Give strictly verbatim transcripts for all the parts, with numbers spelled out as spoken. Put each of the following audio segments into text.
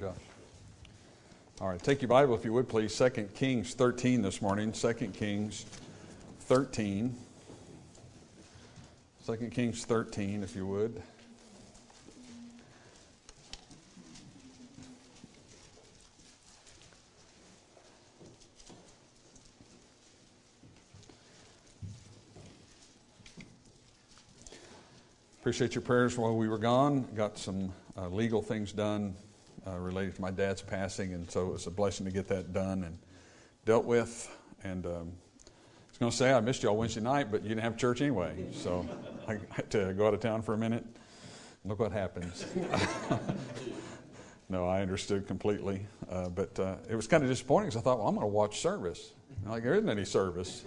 Josh. All right, take your Bible, if you would, please. Second Kings thirteen this morning. Second Kings thirteen. Second Kings thirteen, if you would. Appreciate your prayers while we were gone. Got some uh, legal things done uh, related to my dad's passing, and so it was a blessing to get that done and dealt with. And um, I was going to say I missed y'all Wednesday night, but you didn't have church anyway, so I had to go out of town for a minute. Look what happens. No, I understood completely, uh, but uh, it was kind of disappointing because I thought, well, I'm going to watch service. Like, there isn't any service.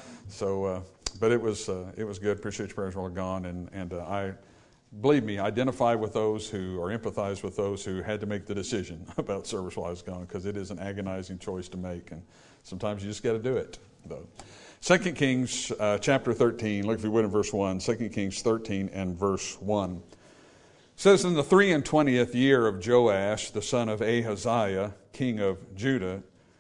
So, uh, but it was uh, it was good. Appreciate your prayers while gone, and and uh, I, believe me, identify with those who, or empathize with those who had to make the decision about service while I was gone, because it is an agonizing choice to make, and sometimes you just got to do it, though. Second Kings uh, chapter thirteen, look if you would in verse one. Second Kings thirteen and verse one. It says, in the three and twentieth year of Joash, the son of Ahaziah, king of Judah,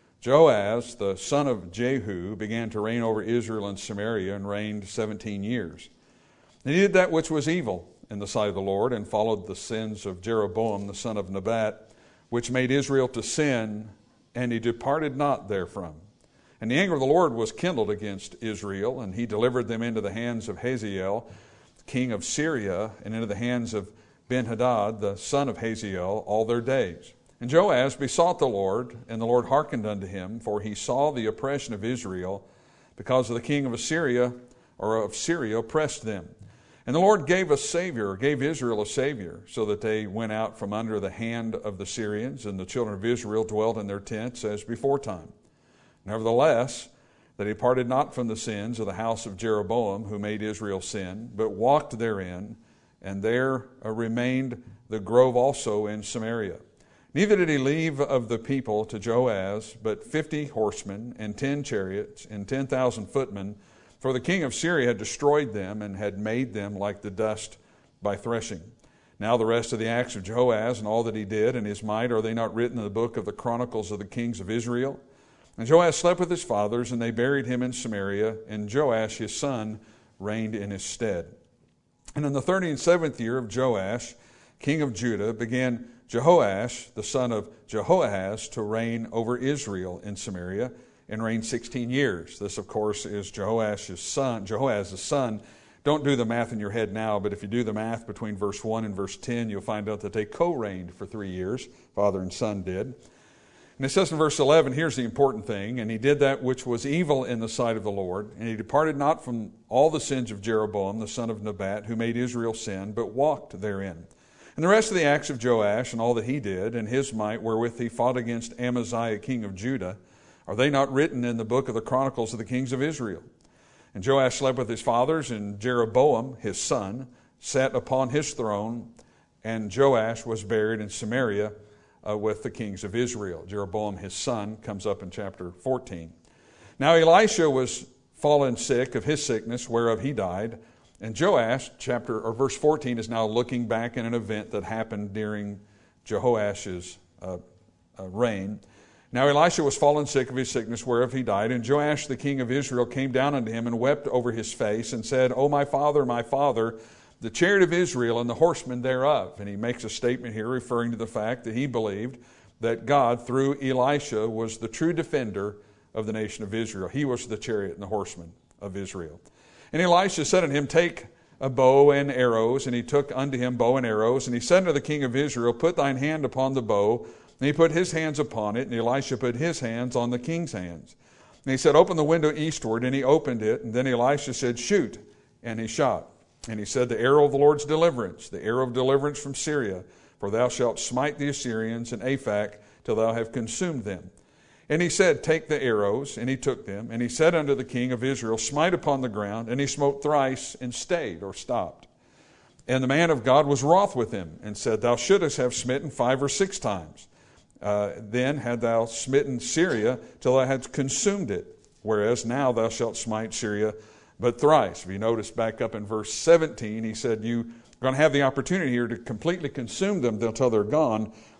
Joaz, the son of Jehu, began to reign over Israel and Samaria and reigned seventeen years. And he did that which was evil in the sight of the Lord, and followed the sins of Jeroboam, the son of Nebat, which made Israel to sin, and he departed not therefrom. And the anger of the Lord was kindled against Israel, and he delivered them into the hands of Hazael, king of Syria, and into the hands of Ben-Hadad, the son of Hazael, all their days. And Joaz besought the Lord, and the Lord hearkened unto him, for he saw the oppression of Israel, because of the king of Assyria, or of Syria, oppressed them. And the Lord gave a Savior, or gave Israel a Savior, so that they went out from under the hand of the Syrians, and the children of Israel dwelt in their tents as before time. Nevertheless, they departed not from the sins of the house of Jeroboam, who made Israel sin, but walked therein, and there remained the grove also in Samaria. Neither did he leave of the people to Joaz, but fifty horsemen, and ten chariots, and ten thousand footmen, for the king of Syria had destroyed them, and had made them like the dust by threshing. Now the rest of the acts of Joaz, and all that he did, and his might, are they not written in the book of the Chronicles of the kings of Israel? And Joaz slept with his fathers, and they buried him in Samaria, and Joash his son reigned in his stead. And in the thirty and seventh year of Joash, king of Judah, began Jehoash, the son of Jehoahaz, to reign over Israel in Samaria, and reigned sixteen years. This, of course, is Jehoash's son, Jehoahaz's son. Don't do the math in your head now, but if you do the math between verse one and verse ten, you'll find out that they co-reigned for three years. Father and son did. And it says in verse eleven, here's the important thing, and he did that which was evil in the sight of the Lord, and he departed not from all the sins of Jeroboam, the son of Nebat, who made Israel sin, but walked therein. And the rest of the acts of Joash, and all that he did, and his might wherewith he fought against Amaziah, king of Judah, are they not written in the book of the Chronicles of the kings of Israel? And Joash slept with his fathers, and Jeroboam, his son, sat upon his throne, and Joash was buried in Samaria uh, with the kings of Israel. Jeroboam, his son, comes up in chapter fourteen. Now Elisha was fallen sick of his sickness, whereof he died. And Joash, chapter or verse fourteen, is now looking back at an event that happened during Jehoash's uh, uh, reign. Now Elisha was fallen sick of his sickness, whereof he died. And Joash the king of Israel came down unto him and wept over his face, and said, O my father, my father, the chariot of Israel and the horsemen thereof. And he makes a statement here referring to the fact that he believed that God, through Elisha, was the true defender of the nation of Israel. He was the chariot and the horsemen of Israel. And Elisha said unto him, Take a bow and arrows. And he took unto him bow and arrows. And he said unto the king of Israel, Put thine hand upon the bow. And he put his hands upon it. And Elisha put his hands on the king's hands. And he said, Open the window eastward. And he opened it. And then Elisha said, Shoot. And he shot. And he said, The arrow of the Lord's deliverance, the arrow of deliverance from Syria. For thou shalt smite the Assyrians and Aphek till thou have consumed them. And he said, Take the arrows. And he took them. And he said unto the king of Israel, Smite upon the ground. And he smote thrice and stayed, or stopped. And the man of God was wroth with him, and said, Thou shouldest have smitten five or six times. Uh, then had thou smitten Syria till thou hadst consumed it. Whereas now thou shalt smite Syria but thrice. If you notice back up in verse seventeen, he said, You're going to have the opportunity here to completely consume them until they're gone.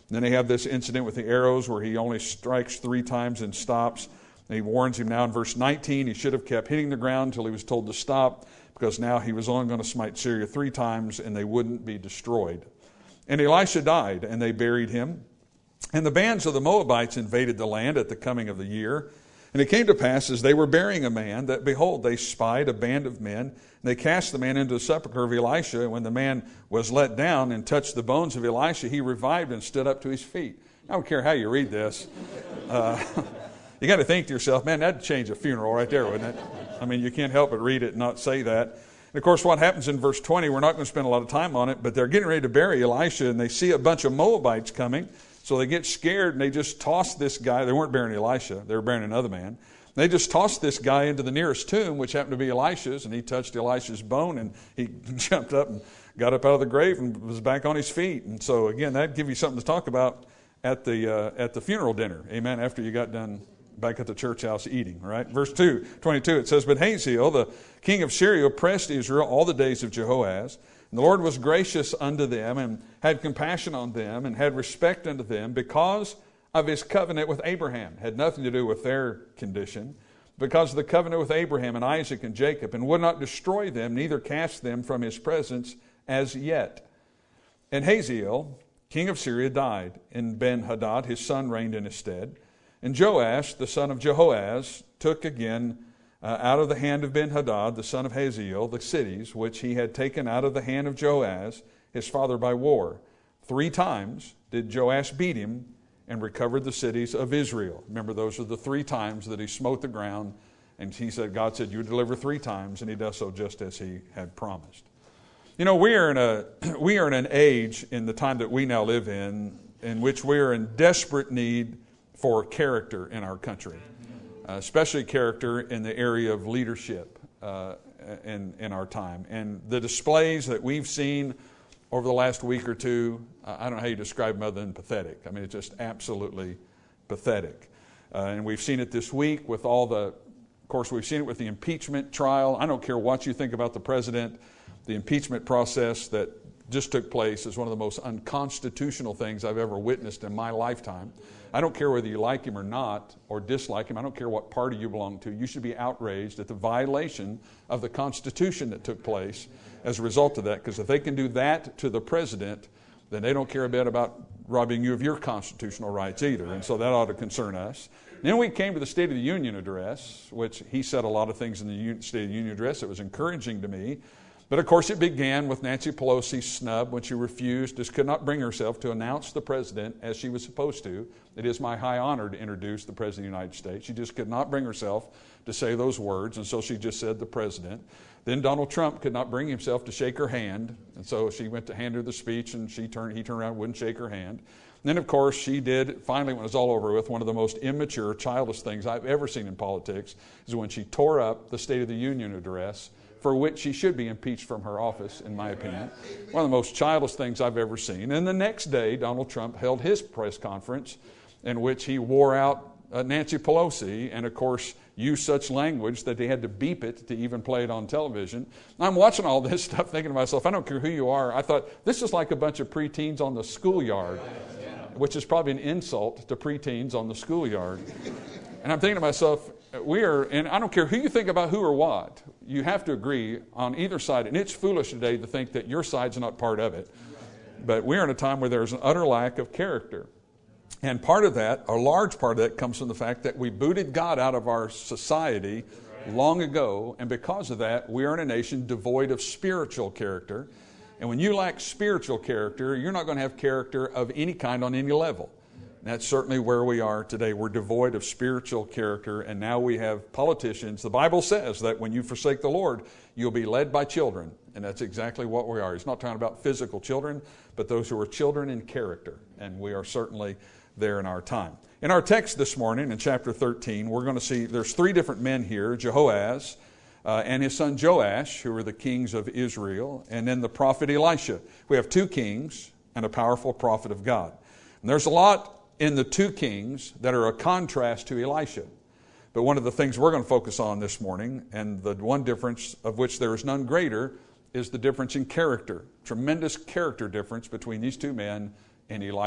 Then they have this incident with the arrows where he only strikes three times and stops. And he warns him now in verse nineteen, he should have kept hitting the ground until he was told to stop, because now he was only going to smite Syria three times and they wouldn't be destroyed. And Elisha died, and they buried him. And the bands of the Moabites invaded the land at the coming of the year. And it came to pass, as they were burying a man, that, behold, they spied a band of men, and they cast the man into the sepulchre of Elisha. And when the man was let down and touched the bones of Elisha, he revived and stood up to his feet. I don't care how you read this. Uh, you got to think to yourself, man, that'd change a funeral right there, wouldn't it? I mean, you can't help but read it and not say that. And of course, what happens in verse twenty, we're not going to spend a lot of time on it, but they're getting ready to bury Elisha, and they see a bunch of Moabites coming. So they get scared, and they just toss this guy. They weren't burying Elisha. They were burying another man. They just tossed this guy into the nearest tomb, which happened to be Elisha's, and he touched Elisha's bone, and he jumped up and got up out of the grave and was back on his feet. And so, again, that'd give you something to talk about at the uh, at the funeral dinner, amen, after you got done back at the church house eating, right? Verse two, twenty-two, it says, But Hazael, the king of Syria, oppressed Israel all the days of Jehoahaz. And the Lord was gracious unto them, and had compassion on them, and had respect unto them, because of his covenant with Abraham. Had nothing to do with their condition. Because of the covenant with Abraham and Isaac and Jacob, and would not destroy them, neither cast them from his presence as yet. And Hazael, king of Syria, died, and Ben-Hadad, his son, reigned in his stead. And Joash, the son of Jehoahaz, took again uh, out of the hand of Ben-Hadad, the son of Hazael, the cities which he had taken out of the hand of Joahaz, his father, by war. Three times did Joash beat him, and recovered the cities of Israel. Remember, those are the three times that he smote the ground, and he said, God said, you deliver three times, and he does so just as he had promised. You know, we are in a we are in an age in the time that we now live in, in which we are in desperate need for character in our country, uh, especially character in the area of leadership uh, in in our time. And the displays that we've seen over the last week or two, uh, I don't know how you describe them other than pathetic. I mean, it's just absolutely pathetic. Uh, and we've seen it this week with all the, of course, we've seen it with the impeachment trial. I don't care what you think about the president. The impeachment process that just took place is one of the most unconstitutional things I've ever witnessed in my lifetime. I don't care whether you like him or not, or dislike him. I don't care what party you belong to. You should be outraged at the violation of the Constitution that took place as a result of that, because if they can do that to the president, then they don't care a bit about robbing you of your constitutional rights either, and so that ought to concern us. Then we came to the State of the Union address, which he said a lot of things in the State of the Union address that was encouraging to me. But of course it began with Nancy Pelosi's snub when she refused, just could not bring herself to announce the president as she was supposed to. It is my high honor to introduce the President of the United States. She just could not bring herself to say those words, and so she just said the president. Then Donald Trump could not bring himself to shake her hand, and so she went to hand her the speech, and she turned, he turned around and wouldn't shake her hand. And then, of course, she did, finally, when it was all over with, one of the most immature, childish things I've ever seen in politics is when she tore up the State of the Union address, for which she should be impeached from her office, in my opinion. One of the most childish things I've ever seen. And the next day, Donald Trump held his press conference in which he wore out uh, Nancy Pelosi, and of course used such language that they had to beep it to even play it on television. I'm watching all this stuff thinking to myself, I don't care who you are. I thought, this is like a bunch of preteens on the schoolyard, which is probably an insult to preteens on the schoolyard. And I'm thinking to myself, we are, and I don't care who you think about who or what, you have to agree on either side. And it's foolish today to think that your side's not part of it. But we are in a time where there's an utter lack of character. And part of that, a large part of that, comes from the fact that we booted God out of our society long ago. And because of that, we are in a nation devoid of spiritual character. And when you lack spiritual character, you're not going to have character of any kind on any level. And that's certainly where we are today. We're devoid of spiritual character, and now we have politicians. The Bible says that when you forsake the Lord, you'll be led by children. And that's exactly what we are. It's not talking about physical children, but those who are children in character. And we are certainly there in our time. In our text this morning, in chapter thirteen, we're going to see there's three different men here, Jehoahaz uh, and his son Joash, who are the kings of Israel, and then the prophet Elisha. We have two kings and a powerful prophet of God. And there's a lot in the two kings that are a contrast to Elisha. But one of the things we're going to focus on this morning, and the one difference of which there is none greater, is the difference in character. Tremendous character difference between these two men and Elisha.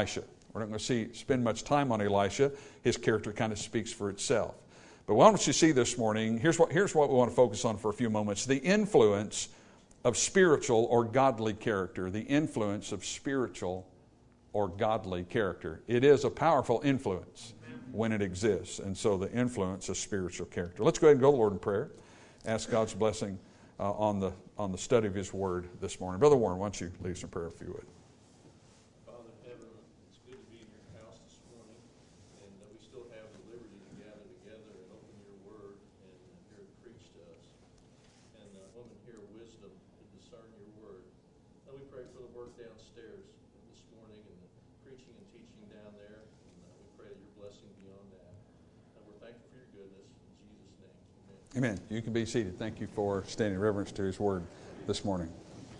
We're not going to see spend much time on Elisha. His character kind of speaks for itself. But why don't you see this morning, here's what, here's what we want to focus on for a few moments, the influence of spiritual or godly character. The influence of spiritual or godly character. It is a powerful influence when it exists. And so the influence of spiritual character. Let's go ahead and go to the Lord in prayer. Ask God's blessing uh, on the on the study of His Word this morning. Brother Warren, why don't you lead us in prayer if you would. Father in heaven, it's good to be in your house this morning, and uh, we still have the liberty to gather together and open your Word and hear it preached to us. And uh, women hear wisdom to discern your Word. And we pray for the work downstairs this morning and the preaching and teaching down there. And uh, we pray that your blessing beyond that. And we're thankful for your goodness. In Jesus' name, amen. Amen. You can be seated. Thank you for standing in reverence to His Word this morning.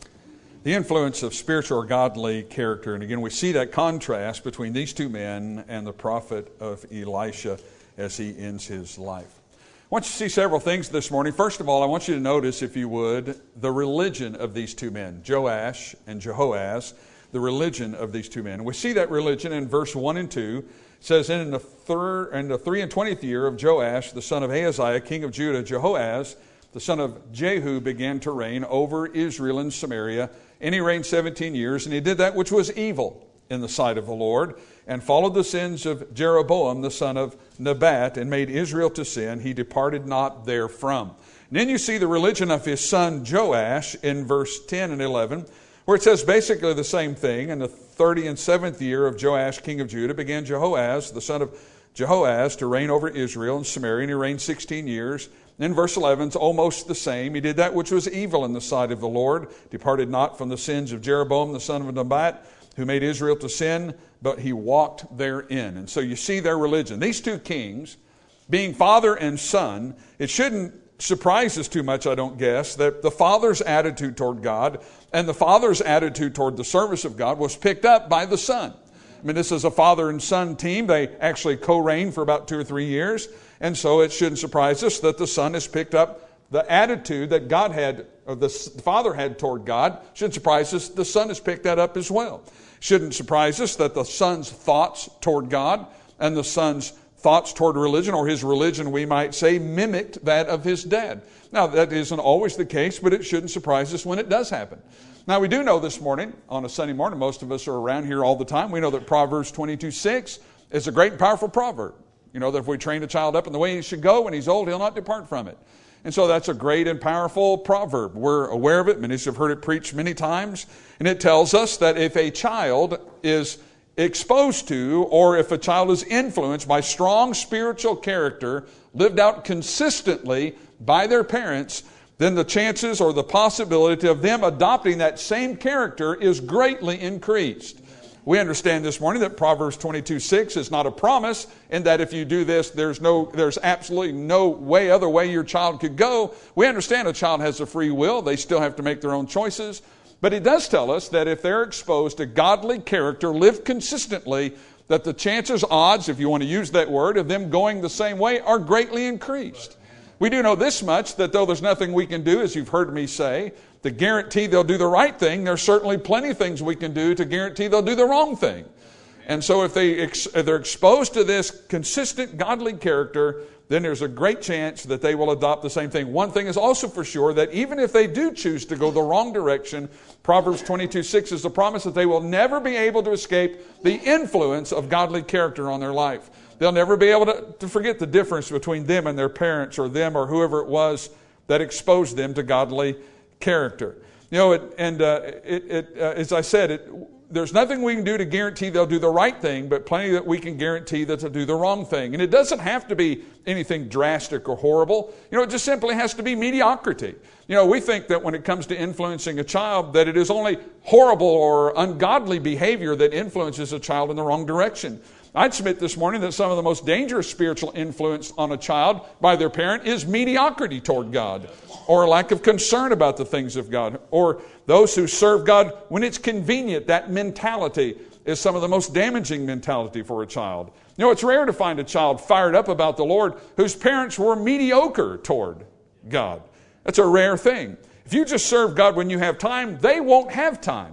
The influence of spiritual or godly character. And again, we see that contrast between these two men and the prophet of Elisha as he ends his life. I want you to see several things this morning. First of all, I want you to notice, if you would, the religion of these two men, Joash and Jehoaz, the religion of these two men. We see that religion in verse one and two. It says, in the, third, in the three and twentieth year of Joash, the son of Ahaziah, king of Judah, Jehoaz, the son of Jehu, began to reign over Israel and Samaria. And he reigned seventeen years, and he did that which was evil in the sight of the Lord, and followed the sins of Jeroboam, the son of Nebat, and made Israel to sin. He departed not therefrom. And then you see the religion of his son Joash in verse ten and eleven, where it says basically the same thing. In the thirty and seventh year of Joash, king of Judah, began Jehoaz, the son of Jehoaz, to reign over Israel and Samaria, and he reigned sixteen years. In verse eleven, it's almost the same. He did that which was evil in the sight of the Lord, departed not from the sins of Jeroboam, the son of Nebat, who made Israel to sin, but he walked therein. And so you see their religion. These two kings, being father and son, it shouldn't surprise us too much, I don't guess, that the father's attitude toward God and the father's attitude toward the service of God was picked up by the son. I mean, this is a father and son team. They actually co-reigned for about two or three years. And so it shouldn't surprise us that the son has picked up the attitude that God had, or the father had toward God. Shouldn't surprise us the son has picked that up as well. Shouldn't surprise us that the son's thoughts toward God and the son's thoughts toward religion, or his religion, we might say, mimicked that of his dad. Now, that isn't always the case, but it shouldn't surprise us when it does happen. Now, we do know this morning, on a Sunday morning, most of us are around here all the time. We know that Proverbs twenty-two six is a great and powerful proverb. You know, that if we train a child up in the way he should go, when he's old, he'll not depart from it. And so that's a great and powerful proverb. We're aware of it. Many of us have heard it preached many times. And it tells us that if a child is exposed to, or if a child is influenced by strong spiritual character lived out consistently by their parents, then the chances or the possibility of them adopting that same character is greatly increased. We understand this morning that Proverbs twenty-two six is not a promise, and that if you do this, there's no, there's absolutely no way, other way your child could go. We understand a child has a free will. They still have to make their own choices. But it does tell us that if they're exposed to godly character, lived consistently, that the chances, odds, if you want to use that word, of them going the same way are greatly increased. We do know this much, that though there's nothing we can do, as you've heard me say, to guarantee they'll do the right thing, there's certainly plenty of things we can do to guarantee they'll do the wrong thing. And so if, they, if they're exposed to this consistent godly character, then there's a great chance that they will adopt the same thing. One thing is also for sure, that even if they do choose to go the wrong direction, Proverbs twenty-two six is the promise that they will never be able to escape the influence of godly character on their life. They'll never be able to, to forget the difference between them and their parents, or them or whoever it was that exposed them to godly character. You know, it, and uh, it, it, uh, as I said, it, there's nothing we can do to guarantee they'll do the right thing, but plenty that we can guarantee that they'll do the wrong thing. And it doesn't have to be anything drastic or horrible. You know, it just simply has to be mediocrity. You know, we think that when it comes to influencing a child, that it is only horrible or ungodly behavior that influences a child in the wrong direction. I'd submit this morning that some of the most dangerous spiritual influence on a child by their parent is mediocrity toward God, or a lack of concern about the things of God, or those who serve God when it's convenient. That mentality is some of the most damaging mentality for a child. You know, it's rare to find a child fired up about the Lord whose parents were mediocre toward God. That's a rare thing. If you just serve God when you have time, they won't have time.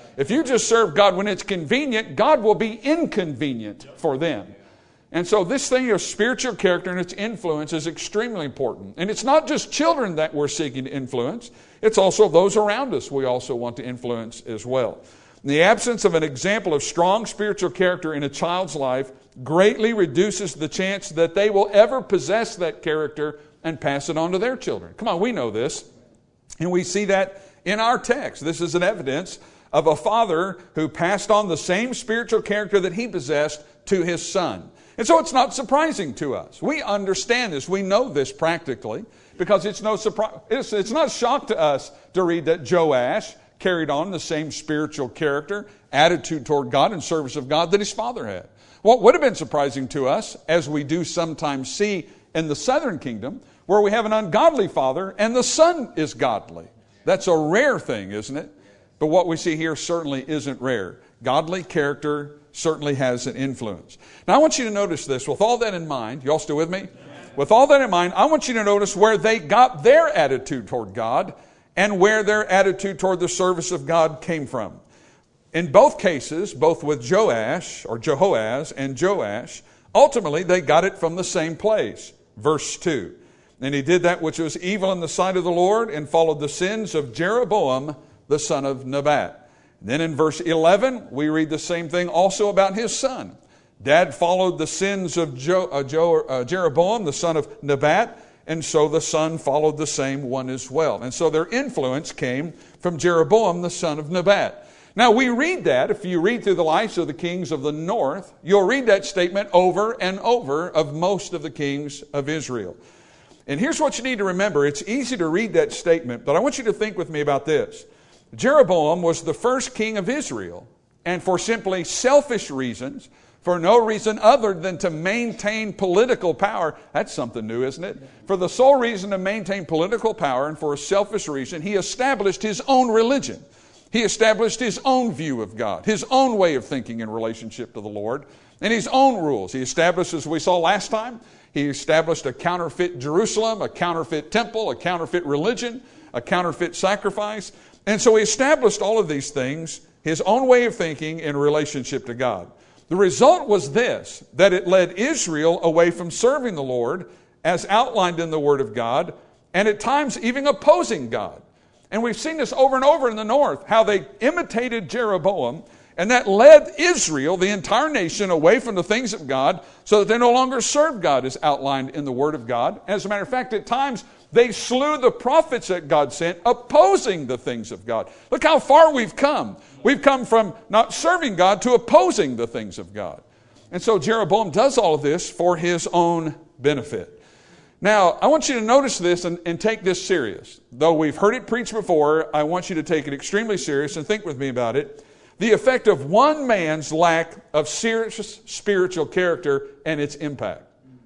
If you just serve God when it's convenient, God will be inconvenient for them. And so this thing of spiritual character and its influence is extremely important. And it's not just children that we're seeking to influence. It's also those around us we also want to influence as well. In the absence of an example of strong spiritual character in a child's life greatly reduces the chance that they will ever possess that character and pass it on to their children. Come on, we know this. And we see that in our text. This is an evidence of a father who passed on the same spiritual character that he possessed to his son. And so it's not surprising to us. We understand this. We know this practically because it's no surprise. It's, it's not a shock to us to read that Joash carried on the same spiritual character, attitude toward God and service of God that his father had. What would have been surprising to us, as we do sometimes see in the southern kingdom, where we have an ungodly father and the son is godly. That's a rare thing, isn't it? But what we see here certainly isn't rare. Godly character certainly has an influence. Now I want you to notice this. With all that in mind, you all still with me? With all that in mind, I want you to notice where they got their attitude toward God and where their attitude toward the service of God came from. In both cases, both with Joash or Jehoaz and Joash, ultimately they got it from the same place. Verse two. And he did that which was evil in the sight of the Lord and followed the sins of Jeroboam, the son of Nebat. Then in verse eleven, we read the same thing also about his son. Dad followed the sins of Jo, uh, Jo, uh, Jeroboam, the son of Nebat, and so the son followed the same one as well. And so their influence came from Jeroboam, the son of Nebat. Now we read that, if you read through the lives of the kings of the north, you'll read that statement over and over of most of the kings of Israel. And here's what you need to remember. It's easy to read that statement, but I want you to think with me about this. Jeroboam was the first king of Israel, and for simply selfish reasons, for no reason other than to maintain political power. That's something new, isn't it? For the sole reason to maintain political power and for a selfish reason, he established his own religion. He established his own view of God, his own way of thinking in relationship to the Lord, and his own rules. He established, as we saw last time, he established a counterfeit Jerusalem, a counterfeit temple, a counterfeit religion, a counterfeit sacrifice. And so he established all of these things, his own way of thinking in relationship to God. The result was this, that it led Israel away from serving the Lord as outlined in the Word of God, and at times even opposing God. And we've seen this over and over in the north, how they imitated Jeroboam, and that led Israel, the entire nation, away from the things of God so that they no longer served God as outlined in the Word of God. As a matter of fact, at times, they slew the prophets that God sent, opposing the things of God. Look how far we've come. We've come from not serving God to opposing the things of God. And so Jeroboam does all of this for his own benefit. Now, I want you to notice this and, and take this serious. Though we've heard it preached before, I want you to take it extremely serious and think with me about it. The effect of one man's lack of serious spiritual character and its impact.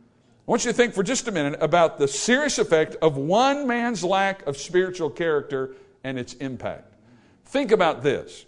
I want you to think for just a minute about the serious effect of one man's lack of spiritual character and its impact. Think about this.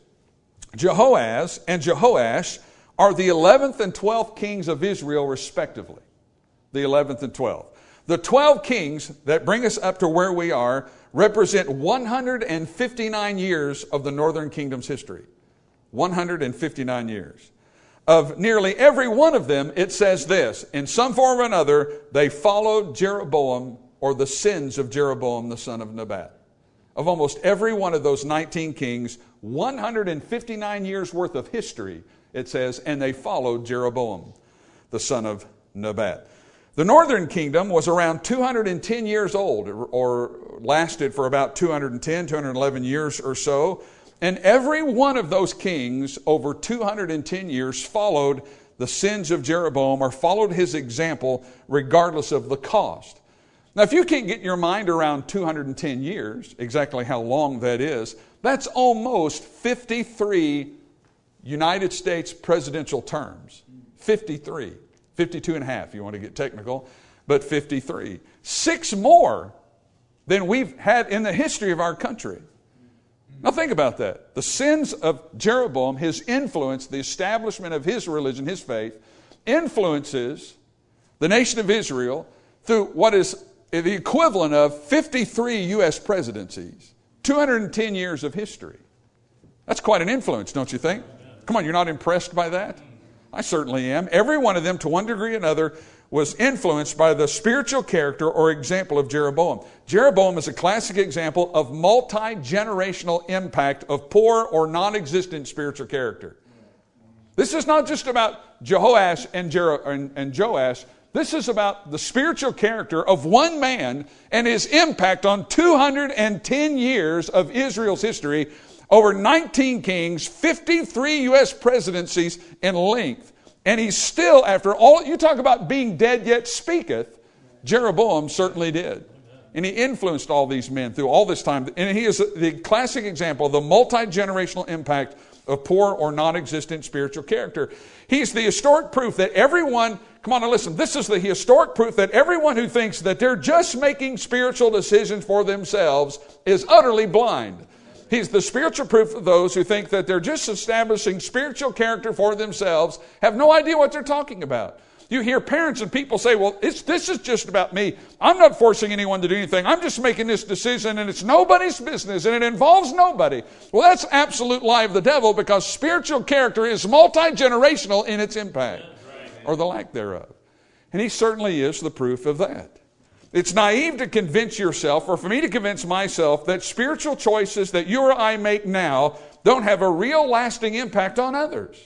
Jehoaz and Jehoash are the eleventh and twelfth kings of Israel respectively. The eleventh and twelfth. The twelve kings that bring us up to where we are represent one hundred fifty-nine years of the northern kingdom's history. one hundred fifty-nine years. Of nearly every one of them, it says this, in some form or another, they followed Jeroboam or the sins of Jeroboam, the son of Nebat. Of almost every one of those nineteen kings, one hundred fifty-nine years worth of history, it says, and they followed Jeroboam, the son of Nebat. The northern kingdom was around two hundred ten years old, or lasted for about two hundred ten, two hundred eleven years or so. And every one of those kings over two hundred ten years followed the sins of Jeroboam or followed his example regardless of the cost. Now, if you can't get your mind around two hundred ten years, exactly how long that is, that's almost fifty-three United States presidential terms. fifty-three. fifty-two and a half, if you want to get technical, but fifty-three. Six more than we've had in the history of our country. Now think about that. The sins of Jeroboam, his influence, the establishment of his religion, his faith, influences the nation of Israel through what is the equivalent of fifty-three U S presidencies, two hundred ten years of history. That's quite an influence, don't you think? Come on, you're not impressed by that? I certainly am. Every one of them, to one degree or another, was influenced by the spiritual character or example of Jeroboam. Jeroboam is a classic example of multi-generational impact of poor or non-existent spiritual character. This is not just about Jehoash and, Jer- and, and Joash. This is about the spiritual character of one man and his impact on two hundred ten years of Israel's history, over nineteen kings, fifty-three U S presidencies in length. And he's still, after all, you talk about being dead yet speaketh, Jeroboam certainly did. And he influenced all these men through all this time. And he is the classic example of the multi-generational impact of poor or non-existent spiritual character. He's the historic proof that everyone, come on and listen, this is the historic proof that everyone who thinks that they're just making spiritual decisions for themselves is utterly blind. He's the spiritual proof of those who think that they're just establishing spiritual character for themselves, have no idea what they're talking about. You hear parents and people say, well, it's, this is just about me. I'm not forcing anyone to do anything. I'm just making this decision, and it's nobody's business, and it involves nobody. Well, that's absolute lie of the devil, because spiritual character is multi-generational in its impact, or the lack thereof. And he certainly is the proof of that. It's naive to convince yourself, or for me to convince myself, that spiritual choices that you or I make now don't have a real lasting impact on others.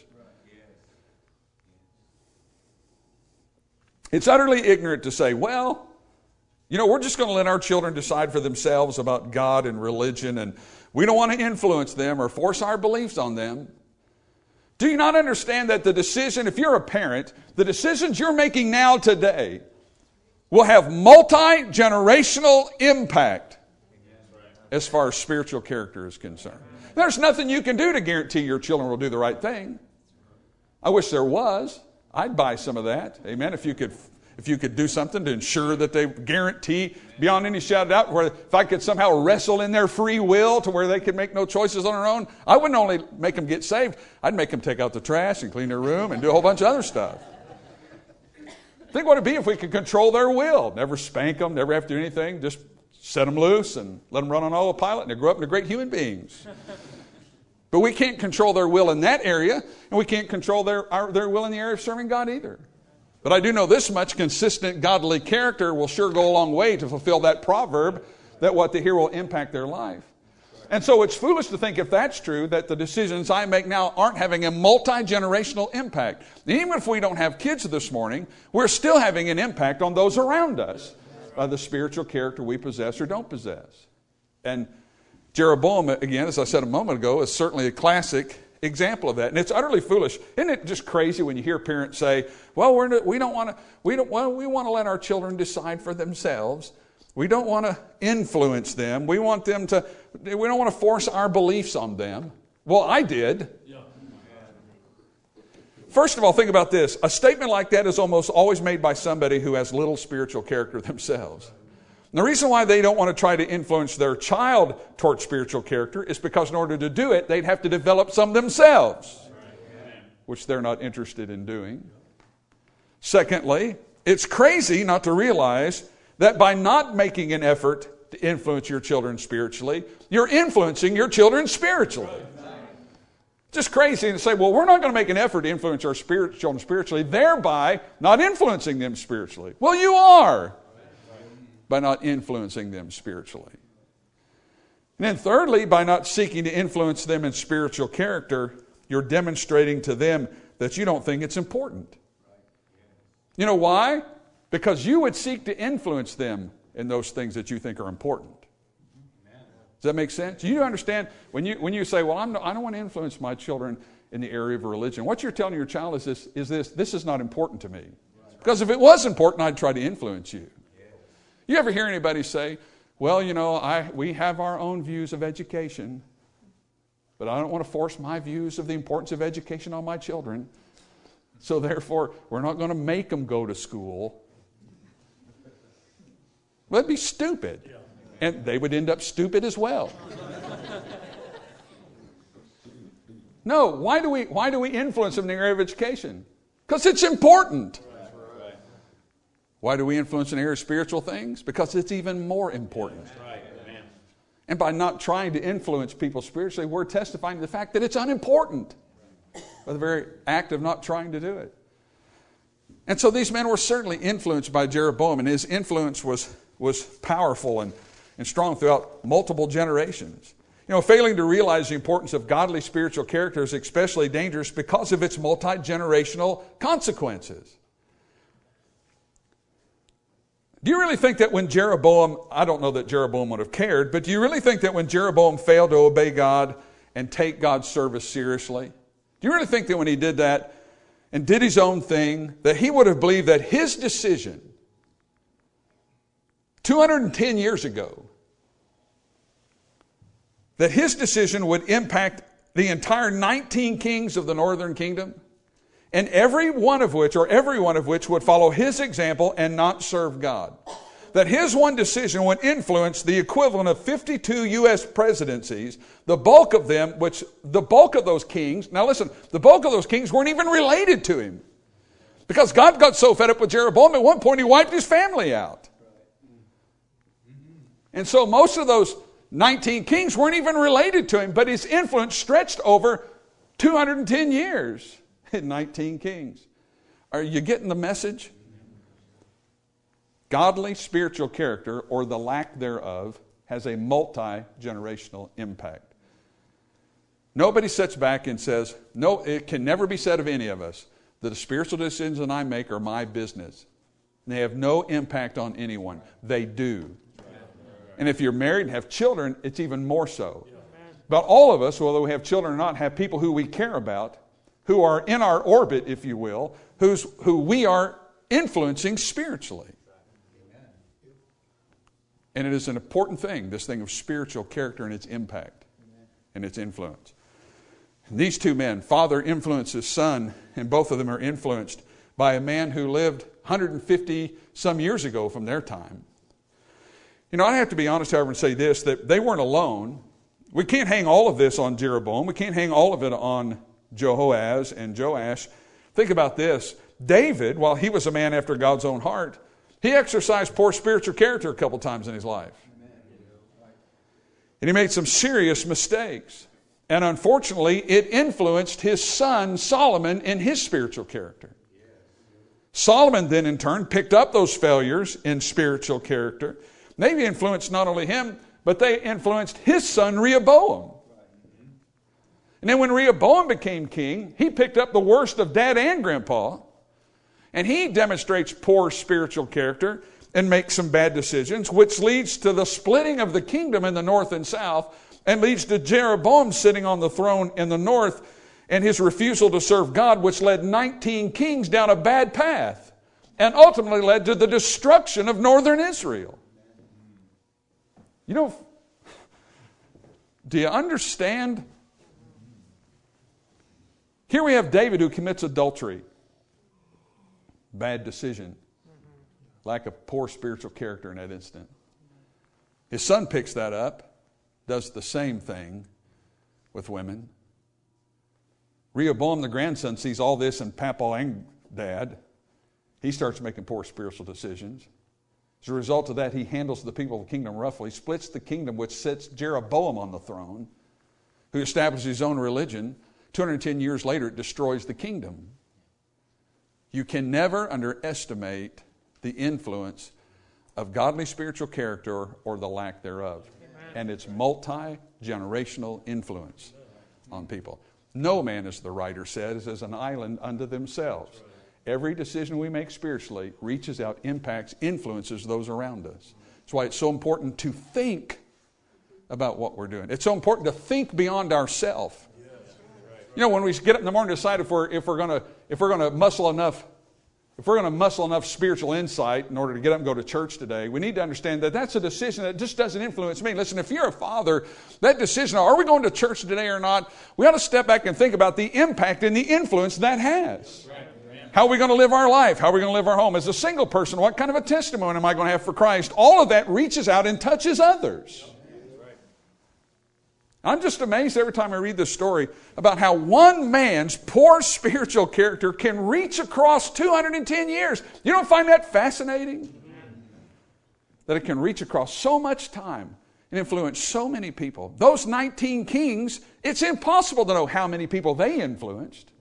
It's utterly ignorant to say, well, you know, we're just going to let our children decide for themselves about God and religion, and we don't want to influence them or force our beliefs on them. Do you not understand that the decision, if you're a parent, the decisions you're making now today will have multi-generational impact as far as spiritual character is concerned? There's nothing you can do to guarantee your children will do the right thing. I wish there was. I'd buy some of that. Amen. If you could if you could do something to ensure that they guarantee beyond any shadow of doubt, where if I could somehow wrestle in their free will to where they could make no choices on their own, I wouldn't only make them get saved, I'd make them take out the trash and clean their room and do a whole bunch of other stuff. Think what it'd be if we could control their will. Never spank them, never have to do anything, just set them loose and let them run on autopilot, and they grow up into great human beings. But we can't control their will in that area, and we can't control their, our, their will in the area of serving God either. But I do know this much: consistent godly character will sure go a long way to fulfill that proverb, that what they hear will impact their life. And so it's foolish to think, if that's true, that the decisions I make now aren't having a multi-generational impact. And even if we don't have kids this morning, we're still having an impact on those around us by the spiritual character we possess or don't possess. And Jeroboam, again, as I said a moment ago, is certainly a classic example of that. And it's utterly foolish. Isn't it just crazy when you hear parents say, well, we're, we don't want to we don't well, we want to let our children decide for themselves. We don't want to influence them. We want them to we don't want to force our beliefs on them. Well, I did. First of all, think about this. A statement like that is almost always made by somebody who has little spiritual character themselves. And the reason why they don't want to try to influence their child toward spiritual character is because in order to do it, they'd have to develop some themselves, which they're not interested in doing. Secondly, it's crazy not to realize that by not making an effort to influence your children spiritually, you're influencing your children spiritually. Just crazy to say, well, we're not going to make an effort to influence our spirit, children spiritually, thereby not influencing them spiritually. Well, you are, by not influencing them spiritually. And then thirdly, by not seeking to influence them in spiritual character, you're demonstrating to them that you don't think it's important. You know why? Because you would seek to influence them in those things that you think are important. Does that make sense? You understand when you when you say, well, I'm no, I don't want to influence my children in the area of religion. What you're telling your child is this, is this, this is not important to me. Because if it was important, I'd try to influence you. You ever hear anybody say, well, you know, I we have our own views of education, but I don't want to force my views of the importance of education on my children. So therefore, we're not going to make them go to school. Well, that'd be stupid. And they would end up stupid as well. No, why do we why do we influence them in the area of education? Because it's important. Why do we influence in the area of spiritual things? Because it's even more important. And by not trying to influence people spiritually, we're testifying to the fact that it's unimportant by the very act of not trying to do it. And so these men were certainly influenced by Jeroboam, and his influence was, was powerful and, and strong throughout multiple generations. You know, failing to realize the importance of godly spiritual character is especially dangerous because of its multi-generational consequences. Do you really think that when Jeroboam, I don't know that Jeroboam would have cared, but do you really think that when Jeroboam failed to obey God and take God's service seriously, do you really think that when he did that and did his own thing, that he would have believed that his decision two hundred ten years ago, that his decision would impact the entire nineteen kings of the northern kingdom, and every one of which, or every one of which would follow his example and not serve God? That his one decision would influence the equivalent of fifty-two U S presidencies, the bulk of them, which the bulk of those kings, now listen, the bulk of those kings weren't even related to him. Because God got so fed up with Jeroboam, at one point he wiped his family out. And so most of those nineteen kings weren't even related to him, but his influence stretched over two hundred ten years in nineteen kings. Are you getting the message? Godly spiritual character, or the lack thereof, has a multi-generational impact. Nobody sits back and says, no, it can never be said of any of us that the spiritual decisions that I make are my business. They have no impact on anyone. They do. And if you're married and have children, it's even more so. But all of us, whether we have children or not, have people who we care about, who are in our orbit, if you will, who's, who we are influencing spiritually. And it is an important thing, this thing of spiritual character and its impact and its influence. And these two men, father influences son, and both of them are influenced by a man who lived one hundred fifty some years ago from their time. You know, I have to be honest, however, and say this, that they weren't alone. We can't hang all of this on Jeroboam. We can't hang all of it on Jehoaz and Joash. Think about this. David, while he was a man after God's own heart, he exercised poor spiritual character a couple times in his life. And he made some serious mistakes. And unfortunately, it influenced his son Solomon in his spiritual character. Solomon then in turn picked up those failures in spiritual character. They influenced not only him, but they influenced his son Rehoboam. And then when Rehoboam became king, he picked up the worst of dad and grandpa. And he demonstrates poor spiritual character and makes some bad decisions, which leads to the splitting of the kingdom in the north and south, and leads to Jeroboam sitting on the throne in the north and his refusal to serve God, which led nineteen kings down a bad path and ultimately led to the destruction of northern Israel. You know, do you understand? Here we have David who commits adultery. Bad decision. Lack of poor spiritual character in that instant. His son picks that up, does the same thing with women. Rehoboam, the grandson, sees all this in Papa and Dad. He starts making poor spiritual decisions. As a result of that, he handles the people of the kingdom roughly, splits the kingdom, which sets Jeroboam on the throne, who establishes his own religion. two hundred ten years later, it destroys the kingdom. You can never underestimate the influence of godly spiritual character or the lack thereof. Amen. And its multi-generational influence on people. No man, as the writer says, is an island unto themselves. Every decision we make spiritually reaches out, impacts, influences those around us. That's why it's so important to think about what we're doing. It's so important to think beyond ourselves. You know, when we get up in the morning to decide if we're if we're gonna if we're gonna muscle enough if we're gonna muscle enough spiritual insight in order to get up and go to church today, we need to understand that that's a decision that just doesn't influence me. Listen, if you're a father, that decision, are we going to church today or not? We ought to step back and think about the impact and the influence that has. Right. How are we going to live our life? How are we going to live our home? As a single person, what kind of a testimony am I going to have for Christ? All of that reaches out and touches others. I'm just amazed every time I read this story about how one man's poor spiritual character can reach across two hundred ten years. You don't find that fascinating? That it can reach across so much time and influenced so many people. Those nineteen kings, it's impossible to know how many people they influenced.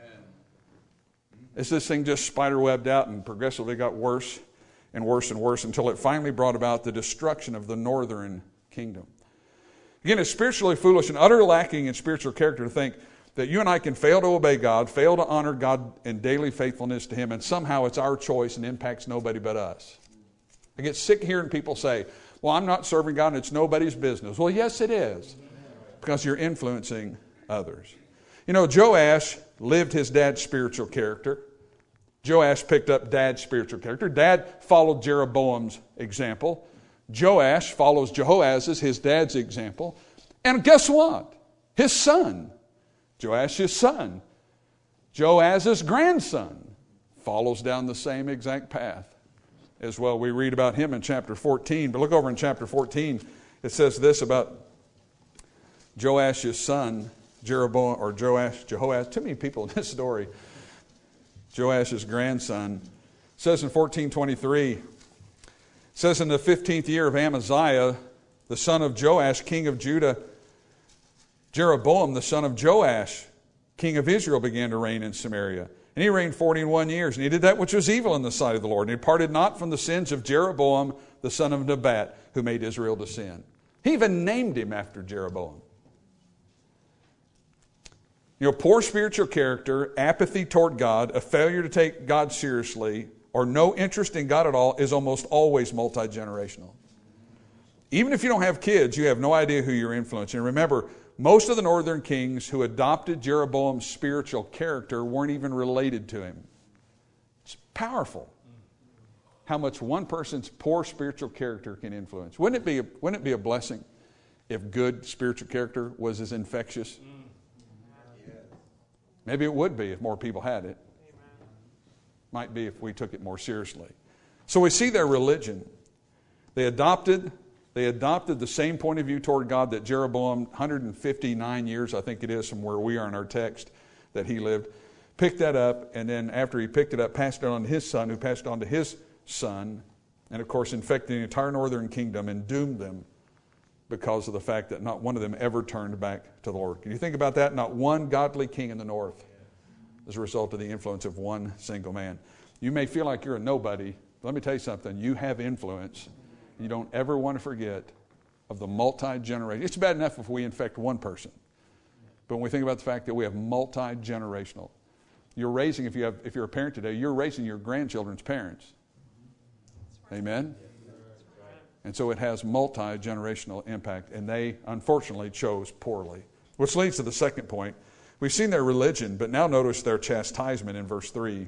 As this thing just spiderwebbed out and progressively got worse and worse and worse until it finally brought about the destruction of the northern kingdom. Again, it's spiritually foolish and utterly lacking in spiritual character to think that you and I can fail to obey God, fail to honor God in daily faithfulness to Him, and somehow it's our choice and impacts nobody but us. I get sick hearing people say, well, I'm not serving God and it's nobody's business. Well, yes, it is, because you're influencing others. You know, Joash lived his dad's spiritual character. Joash picked up dad's spiritual character. Dad followed Jeroboam's example. Joash follows Jehoahaz's, his dad's example. And guess what? His son, Joash's son, Joahaz's grandson, follows down the same exact path as well. We read about him in chapter fourteen. But look over in chapter fourteen. It says this about Joash's son, Jeroboam, or Joash, Jehoahaz. Too many people in this story. Joash's grandson. It says in fourteen twenty-three, it says in the fifteenth year of Amaziah, the son of Joash, king of Judah, Jeroboam, the son of Joash, king of Israel, began to reign in Samaria. And he reigned forty and one years. And he did that which was evil in the sight of the Lord. And he departed not from the sins of Jeroboam, the son of Nebat, who made Israel to sin. He even named him after Jeroboam. You know, poor spiritual character, apathy toward God, a failure to take God seriously, or no interest in God at all is almost always multi-generational. Even if you don't have kids, you have no idea who you're influencing. Remember, most of the northern kings who adopted Jeroboam's spiritual character weren't even related to him. It's powerful how much one person's poor spiritual character can influence. Wouldn't it be a, wouldn't it be a blessing if good spiritual character was as infectious? Maybe it would be if more people had it. Might be if we took it more seriously. So we see their religion. They adopted, they adopted the same point of view toward God that Jeroboam, one hundred fifty-nine years, I think it is, from where we are in our text, that he lived, picked that up, and then after he picked it up, passed it on to his son, who passed it on to his son, and of course infected the entire northern kingdom and doomed them because of the fact that not one of them ever turned back to the Lord. Can you think about that? Not one godly king in the north as a result of the influence of one single man. You may feel like you're a nobody. But let me tell you something. You have influence. You don't ever want to forget of the multi-generation. It's bad enough if we infect one person. But when we think about the fact that we have multi-generational, you're raising, if, you have, if you're a parent today, you're raising your grandchildren's parents. Amen? And so it has multi-generational impact, and they, unfortunately, chose poorly. Which leads to the second point. We've seen their religion, but now notice their chastisement in verse three.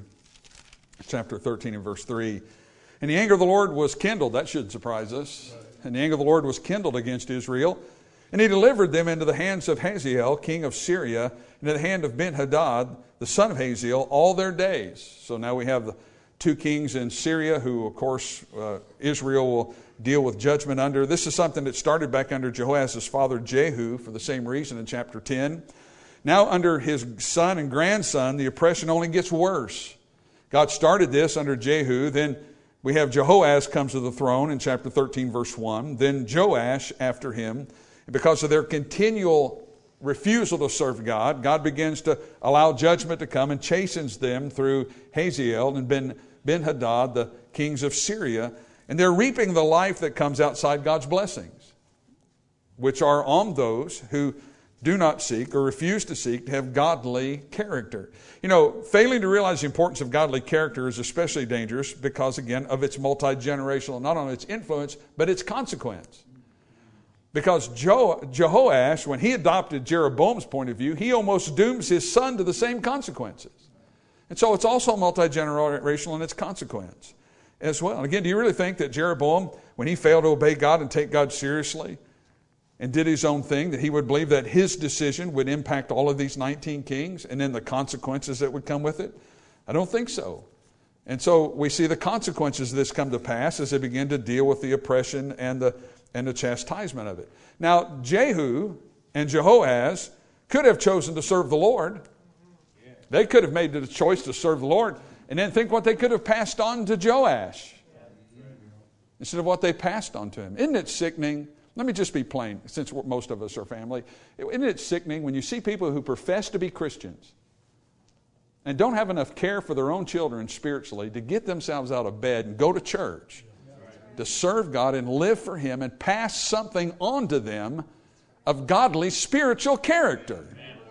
Chapter thirteen and verse three. And the anger of the Lord was kindled. That should surprise us. And the anger of the Lord was kindled against Israel. And he delivered them into the hands of Hazael, king of Syria, and into the hand of Ben-Hadad, the son of Hazael, all their days. So now we have the two kings in Syria who, of course, uh, Israel will deal with judgment under. This is something that started back under Jehoahaz's father Jehu for the same reason in chapter ten. Now under his son and grandson, the oppression only gets worse. God started this under Jehu. Then we have Jehoahaz comes to the throne in chapter thirteen, verse one. Then Joash after him. And because of their continual refusal to serve God, God begins to allow judgment to come and chastens them through Hazael and Ben, Ben-Hadad, the kings of Syria. And they're reaping the life that comes outside God's blessings, which are on those who do not seek or refuse to seek to have godly character. You know, failing to realize the importance of godly character is especially dangerous because, again, of its multi-generational, not only its influence, but its consequence. Because Jo- Jehoash, when he adopted Jeroboam's point of view, he almost dooms his son to the same consequences. And so it's also multi-generational in its consequence as well. And again, do you really think that Jeroboam, when he failed to obey God and take God seriously and did his own thing, that he would believe that his decision would impact all of these nineteen kings and then the consequences that would come with it? I don't think so. And so we see the consequences of this come to pass as they begin to deal with the oppression and the and the chastisement of it. Now, Jehu and Jehoahaz could have chosen to serve the Lord. They could have made the choice to serve the Lord. And then think what they could have passed on to Joash instead of what they passed on to him. Isn't it sickening? Let me just be plain, since most of us are family. Isn't it sickening when you see people who profess to be Christians and don't have enough care for their own children spiritually to get themselves out of bed and go to church to serve God and live for Him and pass something on to them of godly spiritual character?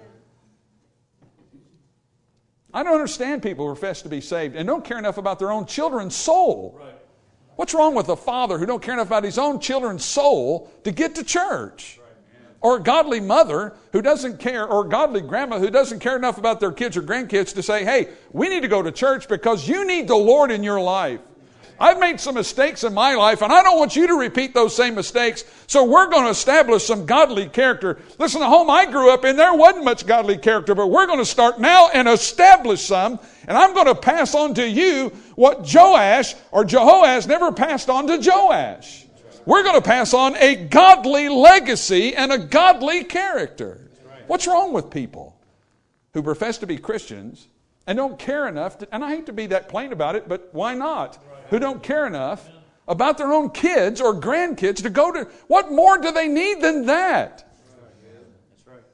I don't understand people who profess to be saved and don't care enough about their own children's soul. Right. What's wrong with a father who don't care enough about his own children's soul to get to church? Or a godly mother who doesn't care, or a godly grandma who doesn't care enough about their kids or grandkids to say, hey, we need to go to church because you need the Lord in your life. I've made some mistakes in my life, and I don't want you to repeat those same mistakes, so we're going to establish some godly character. Listen, the home I grew up in, there wasn't much godly character, but we're going to start now and establish some, and I'm going to pass on to you what Joash or Jehoash never passed on to Joash. We're going to pass on a godly legacy and a godly character. What's wrong with people who profess to be Christians and don't care enough, to, and I hate to be that plain about it, but why not? Who don't care enough about their own kids or grandkids to go to, what more do they need than that? That's right.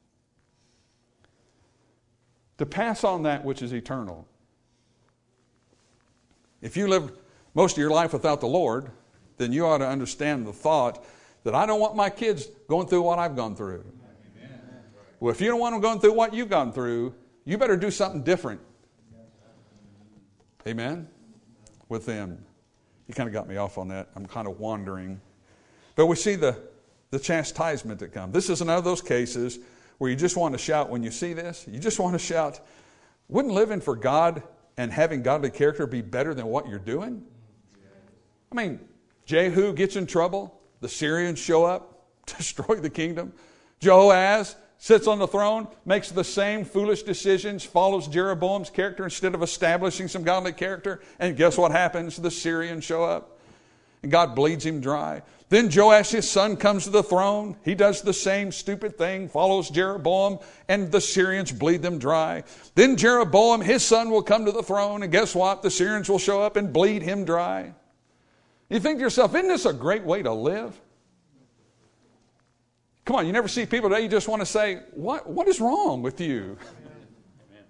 To pass on that which is eternal. If you live most of your life without the Lord, then you ought to understand the thought that I don't want my kids going through what I've gone through. Amen. Well, if you don't want them going through what you've gone through, you better do something different. Amen? With them. You kind of got me off on that. I'm kind of wandering. But we see the, the chastisement that comes. This is another of those cases where you just want to shout when you see this. You just want to shout, wouldn't living for God and having godly character be better than what you're doing? I mean, Jehu gets in trouble. The Syrians show up, destroy the kingdom. Jehoaz sits on the throne, makes the same foolish decisions, follows Jeroboam's character instead of establishing some godly character. And guess what happens? The Syrians show up, and God bleeds him dry. Then Joash, his son, comes to the throne. He does the same stupid thing, follows Jeroboam, and the Syrians bleed them dry. Then Jeroboam, his son, will come to the throne, and guess what? The Syrians will show up and bleed him dry. You think to yourself, isn't this a great way to live? Come on, you never see people today, you just want to say, what, what is wrong with you? Amen.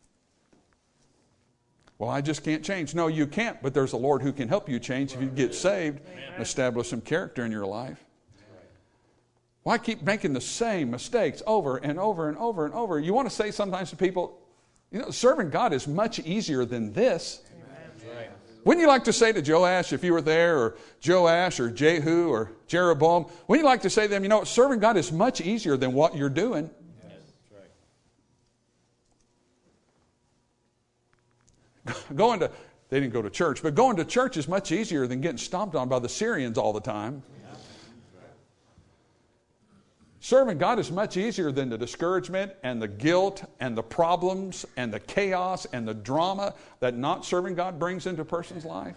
Well, I just can't change. No, you can't, but there's a Lord who can help you change if you get saved and establish some character in your life. Why keep making the same mistakes over and over and over and over? You want to say sometimes to people, you know, serving God is much easier than this. Wouldn't you like to say to Joash, if you were there, or Joash, or Jehu, or Jeroboam, wouldn't you like to say to them, you know, serving God is much easier than what you're doing? Yes, that's right. Going to, they didn't go to church, but going to church is much easier than getting stomped on by the Syrians all the time. Serving God is much easier than the discouragement and the guilt and the problems and the chaos and the drama that not serving God brings into a person's life.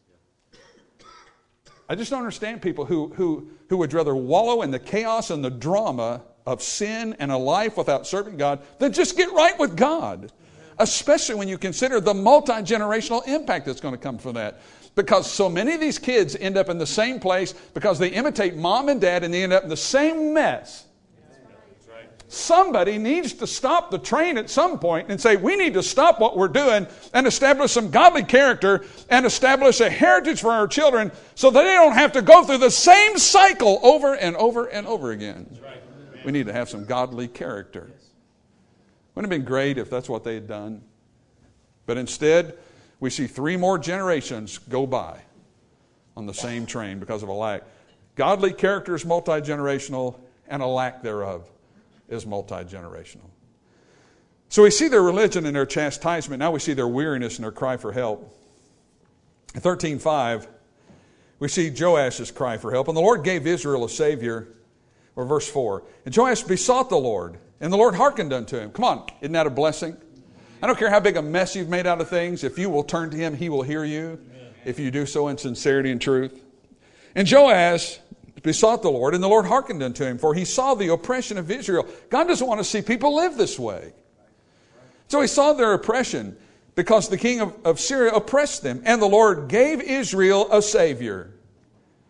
I just don't understand people who, who, who would rather wallow in the chaos and the drama of sin and a life without serving God than just get right with God. Especially when you consider the multi-generational impact that's going to come from that. Because so many of these kids end up in the same place because they imitate mom and dad and they end up in the same mess. Somebody needs to stop the train at some point and say, we need to stop what we're doing and establish some godly character and establish a heritage for our children so that they don't have to go through the same cycle over and over and over again. We need to have some godly character. Wouldn't it have been great if that's what they had done? But instead, we see three more generations go by on the same train because of a lack. Godly character is multi-generational, and a lack thereof is multi-generational. So we see their religion and their chastisement. Now we see their weariness and their cry for help. In thirteen five, we see Joash's cry for help. And the Lord gave Israel a Savior. Or verse four. And Joash besought the Lord, and the Lord hearkened unto him. Come on, isn't that a blessing? I don't care how big a mess you've made out of things. If you will turn to Him, He will hear you. If you do so in sincerity and truth. And Joash besought the Lord, and the Lord hearkened unto him, for he saw the oppression of Israel. God doesn't want to see people live this way. So he saw their oppression because the king of, of Syria oppressed them. And the Lord gave Israel a Savior.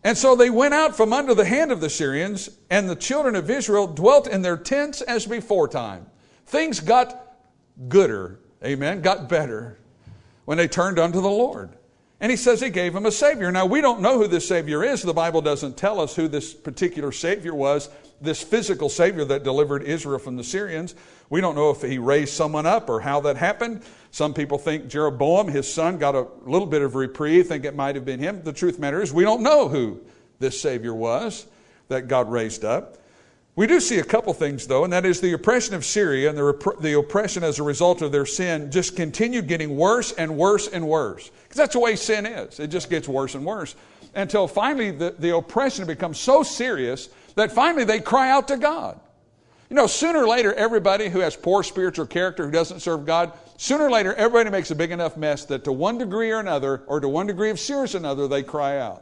And so they went out from under the hand of the Syrians, and the children of Israel dwelt in their tents as beforetime. Things got gooder, amen, got better when they turned unto the Lord. And he says he gave them a Savior. Now, we don't know who this Savior is. The Bible doesn't tell us who this particular Savior was, this physical Savior that delivered Israel from the Syrians. We don't know if he raised someone up or how that happened. Some people think Jeroboam, his son, got a little bit of reprieve, think it might have been him. The truth of the matter is we don't know who this Savior was that God raised up. We do see a couple things, though, and that is the oppression of Syria and the, rep- the oppression as a result of their sin just continued getting worse and worse and worse. Because that's the way sin is. It just gets worse and worse. Until finally the, the oppression becomes so serious that finally they cry out to God. You know, sooner or later, everybody who has poor spiritual character, who doesn't serve God, sooner or later, everybody makes a big enough mess that to one degree or another, or to one degree of serious or another, they cry out.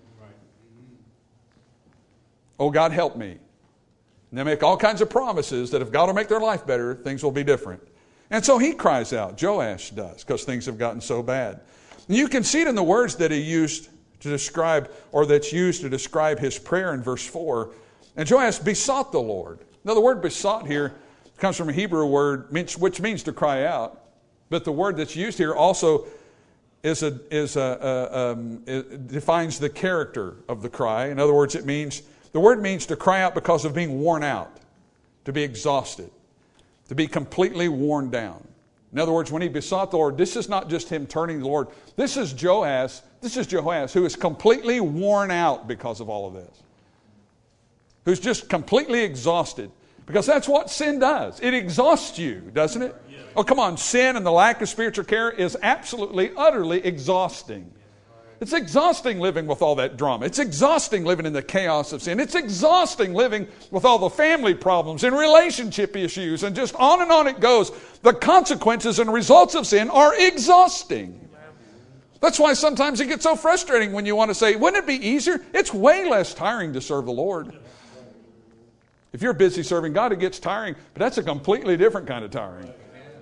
Oh, God, help me. And they make all kinds of promises that if God will make their life better, things will be different. And so he cries out, Joash does, because things have gotten so bad. And you can see it in the words that he used to describe, or that's used to describe his prayer in verse four. And Joash besought the Lord. Now the word besought here comes from a Hebrew word which means to cry out. But the word that's used here also is a, is a, a, um, it defines the character of the cry. In other words, it means the word means to cry out because of being worn out, to be exhausted, to be completely worn down. In other words, when he besought the Lord, this is not just him turning to the Lord. This is Joash, this is Joash who is completely worn out because of all of this. Who's just completely exhausted. Because that's what sin does. It exhausts you, doesn't it? Oh, come on. Sin and the lack of spiritual care is absolutely, utterly exhausting. It's exhausting living with all that drama. It's exhausting living in the chaos of sin. It's exhausting living with all the family problems and relationship issues, and just on and on it goes. The consequences and results of sin are exhausting. That's why sometimes it gets so frustrating when you want to say, wouldn't it be easier? It's way less tiring to serve the Lord. If you're busy serving God, it gets tiring, but that's a completely different kind of tiring.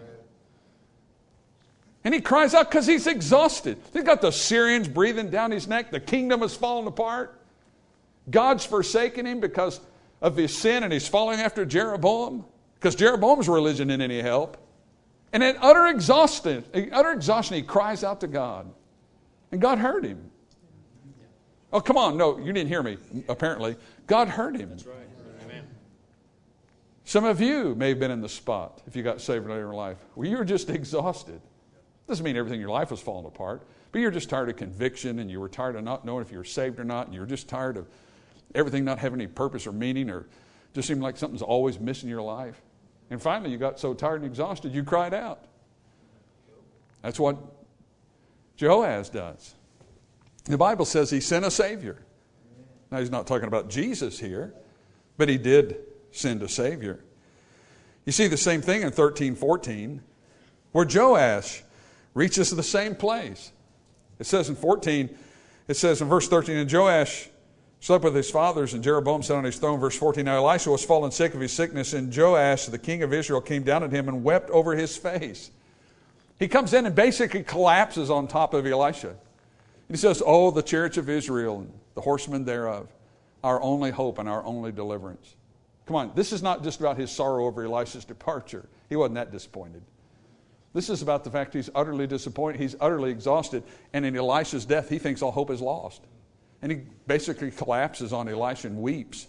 And he cries out because he's exhausted. He's got the Syrians breathing down his neck. The kingdom has fallen apart. God's forsaken him because of his sin, and he's following after Jeroboam because Jeroboam's religion isn't any help. And in utter exhaustion, utter exhaustion, he cries out to God. And God heard him. Oh, come on. No, you didn't hear me, apparently. God heard him. That's right. Amen. Some of you may have been in the spot, if you got saved later in life, where you were just exhausted. Doesn't mean everything in your life was falling apart, but you're just tired of conviction, and you were tired of not knowing if you were saved or not, and you were just tired of everything not having any purpose or meaning, or just seemed like something's always missing in your life. And finally, you got so tired and exhausted, you cried out. That's what Joash does. The Bible says he sent a Savior. Now, he's not talking about Jesus here, but he did send a Savior. You see the same thing in thirteen fourteen, where Joash reaches the same place. It says in fourteen, it says in verse thirteen, and Joash slept with his fathers, and Jeroboam sat on his throne. Verse fourteen, now Elisha was fallen sick of his sickness, and Joash, the king of Israel, came down at him and wept over his face. He comes in and basically collapses on top of Elisha. And he says, oh, the chariots of Israel and the horsemen thereof, our only hope and our only deliverance. Come on, this is not just about his sorrow over Elisha's departure. He wasn't that disappointed. This is about the fact he's utterly disappointed. He's utterly exhausted. And in Elisha's death, he thinks all hope is lost. And he basically collapses on Elisha and weeps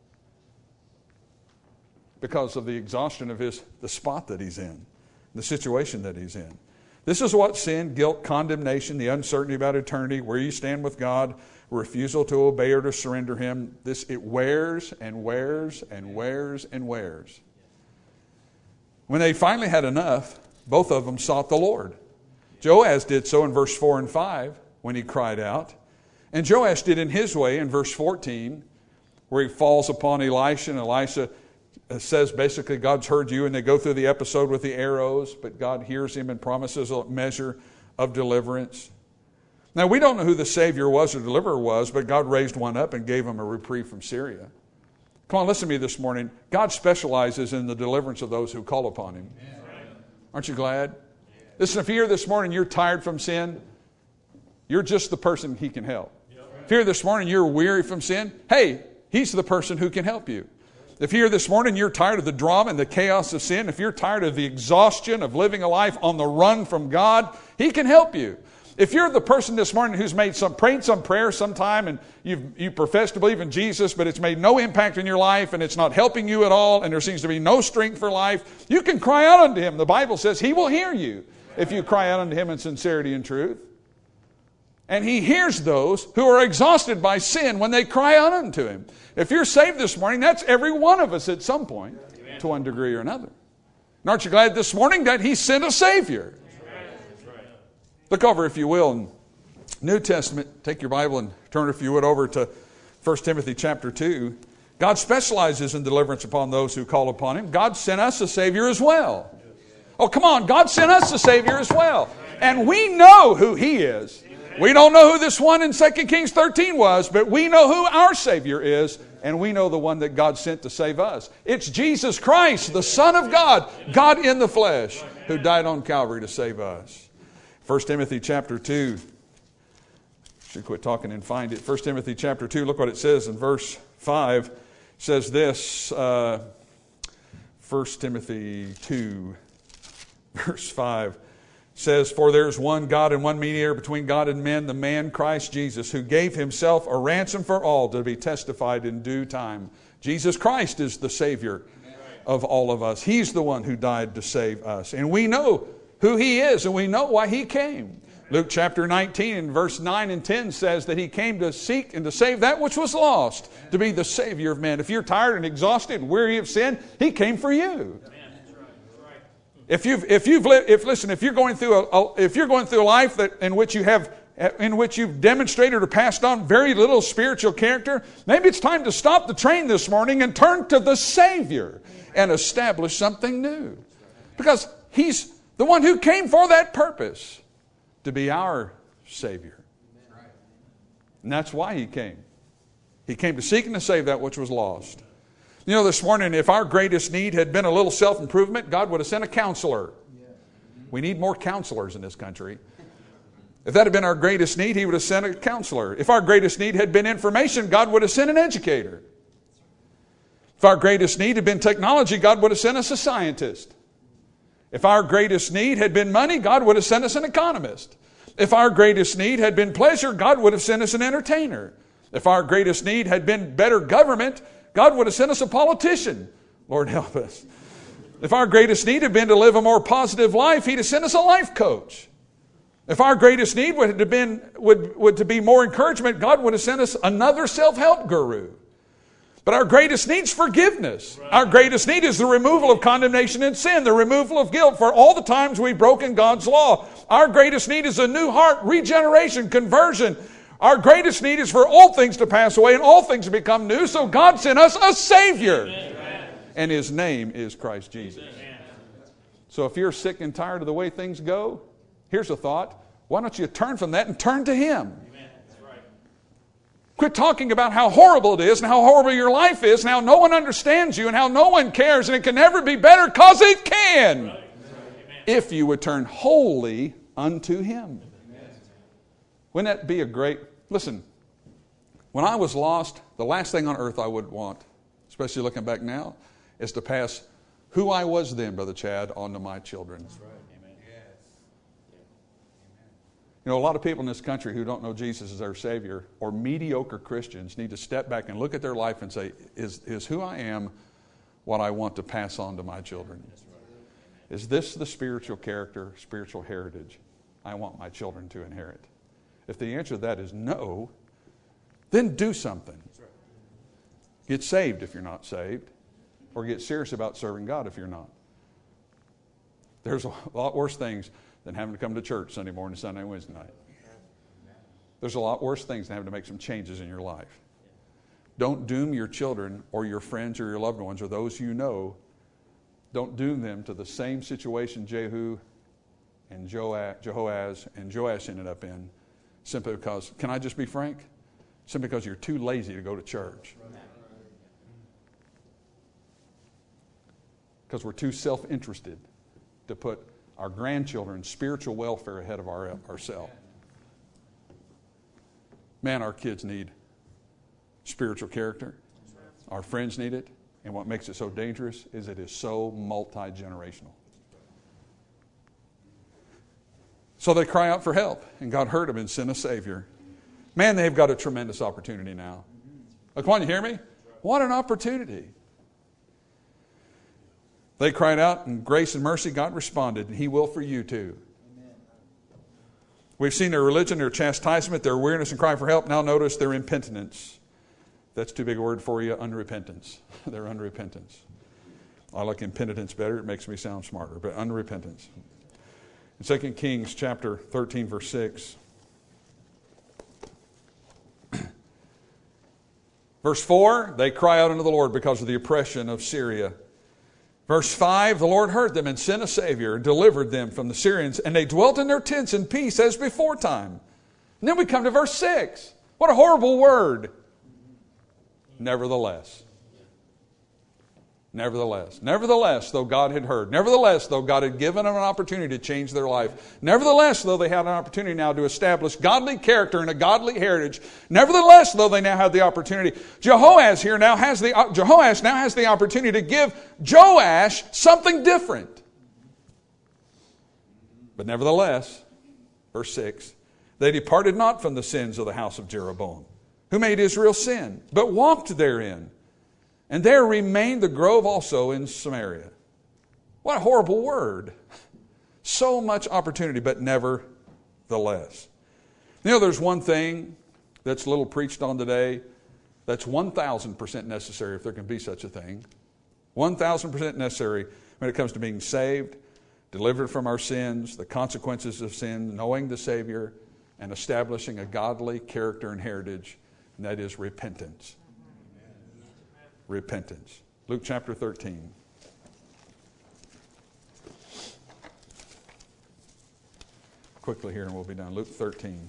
because of the exhaustion of his the spot that he's in, the situation that he's in. This is what sin, guilt, condemnation, the uncertainty about eternity, where you stand with God, refusal to obey or to surrender him, this it wears and wears and wears and wears. When they finally had enough, both of them sought the Lord. Joash did so in verse four and five when he cried out. And Joash did in his way in verse fourteen, where he falls upon Elisha, and Elisha says basically, God's heard you, and they go through the episode with the arrows, but God hears him and promises a measure of deliverance. Now, we don't know who the Savior was or deliverer was, but God raised one up and gave him a reprieve from Syria. Come on, listen to me this morning. God specializes in the deliverance of those who call upon him. Amen. Aren't you glad? Yeah. Listen, if you're here this morning, you're tired from sin, you're just the person he can help. here this morning you're weary from sin, hey, He's the person who can help you. If here this morning you're tired of the drama and the chaos of sin, if you're tired of the exhaustion of living a life on the run from God, He can help you. If you're the person this morning who's made some prayed some prayer sometime and you've, you profess to believe in Jesus, but it's made no impact in your life and it's not helping you at all and there seems to be no strength for life, you can cry out unto Him. The Bible says He will hear you if you cry out unto Him in sincerity and truth. And He hears those who are exhausted by sin when they cry out unto Him. If you're saved this morning, that's every one of us at some point, Amen. To one degree or another. And aren't you glad this morning that He sent a Savior? That's right. Look over, if you will, in New Testament. Take your Bible and turn, if you would, over to First Timothy chapter two. God specializes in deliverance upon those who call upon Him. God sent us a Savior as well. Oh, come on. God sent us a Savior as well. And we know who He is. We don't know who this one in Second Kings thirteen was, but we know who our Savior is, and we know the one that God sent to save us. It's Jesus Christ, the Son of God, God in the flesh, who died on Calvary to save us. First Timothy chapter two. Should quit talking and find it. First Timothy chapter two, look what it says in verse five. It says this, uh, First Timothy two, verse five. Says, for there is one God and one mediator between God and men, the man Christ Jesus, who gave Himself a ransom for all to be testified in due time. Jesus Christ is the Savior of all of us. He's the one who died to save us. And we know who He is and we know why He came. Luke chapter nineteen and verse nine and ten says that He came to seek and to save that which was lost, to be the Savior of men. If you're tired and exhausted and weary of sin, He came for you. If you've, if you've, li- if listen, if you're going through a, a, if you're going through a life that in which you have, in which you've demonstrated or passed on very little spiritual character, maybe it's time to stop the train this morning and turn to the Savior and establish something new, because He's the one who came for that purpose, to be our Savior, and that's why He came. He came to seek and to save that which was lost. You know, this morning, if our greatest need had been a little self-improvement, God would have sent a counselor. We need more counselors in this country. If that had been our greatest need, He would have sent a counselor. If our greatest need had been information, God would have sent an educator. If our greatest need had been technology, God would have sent us a scientist. If our greatest need had been money, God would have sent us an economist. If our greatest need had been pleasure, God would have sent us an entertainer. If our greatest need had been better government, God would have sent us a politician. Lord help us. If our greatest need had been to live a more positive life, He'd have sent us a life coach. If our greatest need would have been would, would to be more encouragement, God would have sent us another self-help guru. But our greatest need is forgiveness. Our greatest need is the removal of condemnation and sin, the removal of guilt for all the times we've broken God's law. Our greatest need is a new heart, regeneration, conversion. Our greatest need is for all things to pass away and all things to become new. So God sent us a Savior. Amen. And His name is Christ Jesus. Amen. So if you're sick and tired of the way things go, here's a thought. Why don't you turn from that and turn to Him? Amen. That's right. Quit talking about how horrible it is and how horrible your life is and how no one understands you and how no one cares and it can never be better, because it can. Right. If you would turn wholly unto Him. Amen. Wouldn't that be a great... Listen, when I was lost, the last thing on earth I would want, especially looking back now, is to pass who I was then, Brother Chad, on to my children. That's right. Amen. Yes. You know, a lot of people in this country who don't know Jesus as their Savior, or mediocre Christians, need to step back and look at their life and say, is, is who I am what I want to pass on to my children? That's right. Is this the spiritual character, spiritual heritage I want my children to inherit? If the answer to that is no, then do something. Get saved if you're not saved, or get serious about serving God if you're not. There's a lot worse things than having to come to church Sunday morning, Sunday, Wednesday night. There's a lot worse things than having to make some changes in your life. Don't doom your children or your friends or your loved ones or those you know. Don't doom them to the same situation Jehu and Jehoaz and Joash ended up in, simply because, can I just be frank? Simply because you're too lazy to go to church. Because we're too self-interested to put our grandchildren's spiritual welfare ahead of our ourselves. Man, our kids need spiritual character. Our friends need it. And what makes it so dangerous is it is so multi-generational. So they cry out for help, and God heard them and sent a Savior. Man, they've got a tremendous opportunity now. Oh, come on, you hear me? What an opportunity. They cried out, and grace and mercy, God responded, and He will for you too. Amen. We've seen their religion, their chastisement, their weariness and cry for help. Now notice their impenitence. That's too big a word for you, unrepentance. Their unrepentance. I like impenitence better. It makes me sound smarter, but unrepentance. In Second Kings chapter thirteen, verse six. Verse four, they cry out unto the Lord because of the oppression of Syria. Verse five, the Lord heard them and sent a Savior and delivered them from the Syrians, and they dwelt in their tents in peace as before time. And then we come to verse six. What a horrible word. Nevertheless. Nevertheless. Nevertheless, though God had heard. Nevertheless, though God had given them an opportunity to change their life. Nevertheless, though they had an opportunity now to establish godly character and a godly heritage. Nevertheless, though they now have the opportunity. Jehoash here now has the, uh, Jehoash now has the opportunity to give Joash something different. But nevertheless, verse six, they departed not from the sins of the house of Jeroboam, who made Israel sin, but walked therein. And there remained the grove also in Samaria. What a horrible word. So much opportunity, but nevertheless. You know, there's one thing that's little preached on today that's one thousand percent necessary, if there can be such a thing. one thousand percent necessary when it comes to being saved, delivered from our sins, the consequences of sin, knowing the Savior, and establishing a godly character and heritage, and that is repentance. Repentance. Luke chapter thirteen. Quickly here and we'll be done. Luke thirteen.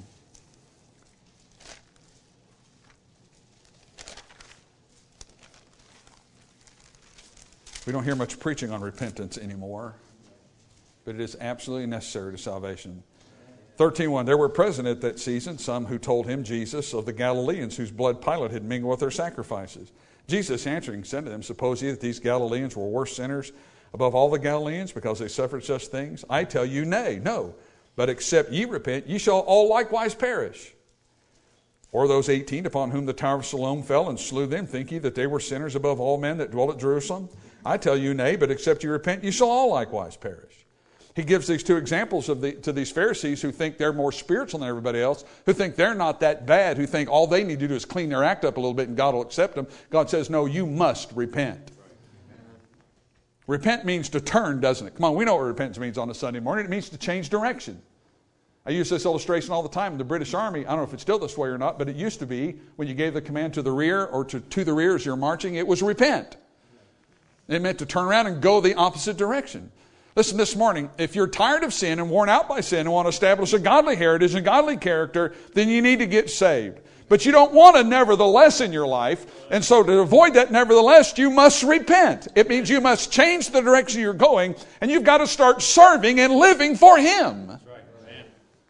We don't hear much preaching on repentance anymore, but it is absolutely necessary to salvation. thirteen one. There were present at that season some who told him, Jesus, of the Galileans, whose blood Pilate had mingled with their sacrifices. Jesus answering said to them, suppose ye that these Galileans were worse sinners above all the Galileans because they suffered such things? I tell you, nay, no. But except ye repent, ye shall all likewise perish. Or those eighteen upon whom the tower of Siloam fell and slew them, think ye that they were sinners above all men that dwell at Jerusalem? I tell you, nay, but except ye repent, ye shall all likewise perish. He gives these two examples of the, to these Pharisees who think they're more spiritual than everybody else, who think they're not that bad, who think all they need to do is clean their act up a little bit and God will accept them. God says, no, you must repent. Repent means to turn, doesn't it? Come on, we know what repentance means on a Sunday morning. It means to change direction. I use this illustration all the time in the British Army. I don't know if it's still this way or not, but it used to be when you gave the command to the rear or to, to the rear as you're marching, it was repent. It meant to turn around and go the opposite direction. Listen, this morning, if you're tired of sin and worn out by sin and want to establish a godly heritage and godly character, then you need to get saved. But you don't want a nevertheless in your life. And so to avoid that nevertheless, you must repent. It means you must change the direction you're going, and you've got to start serving and living for Him. That's right. Amen.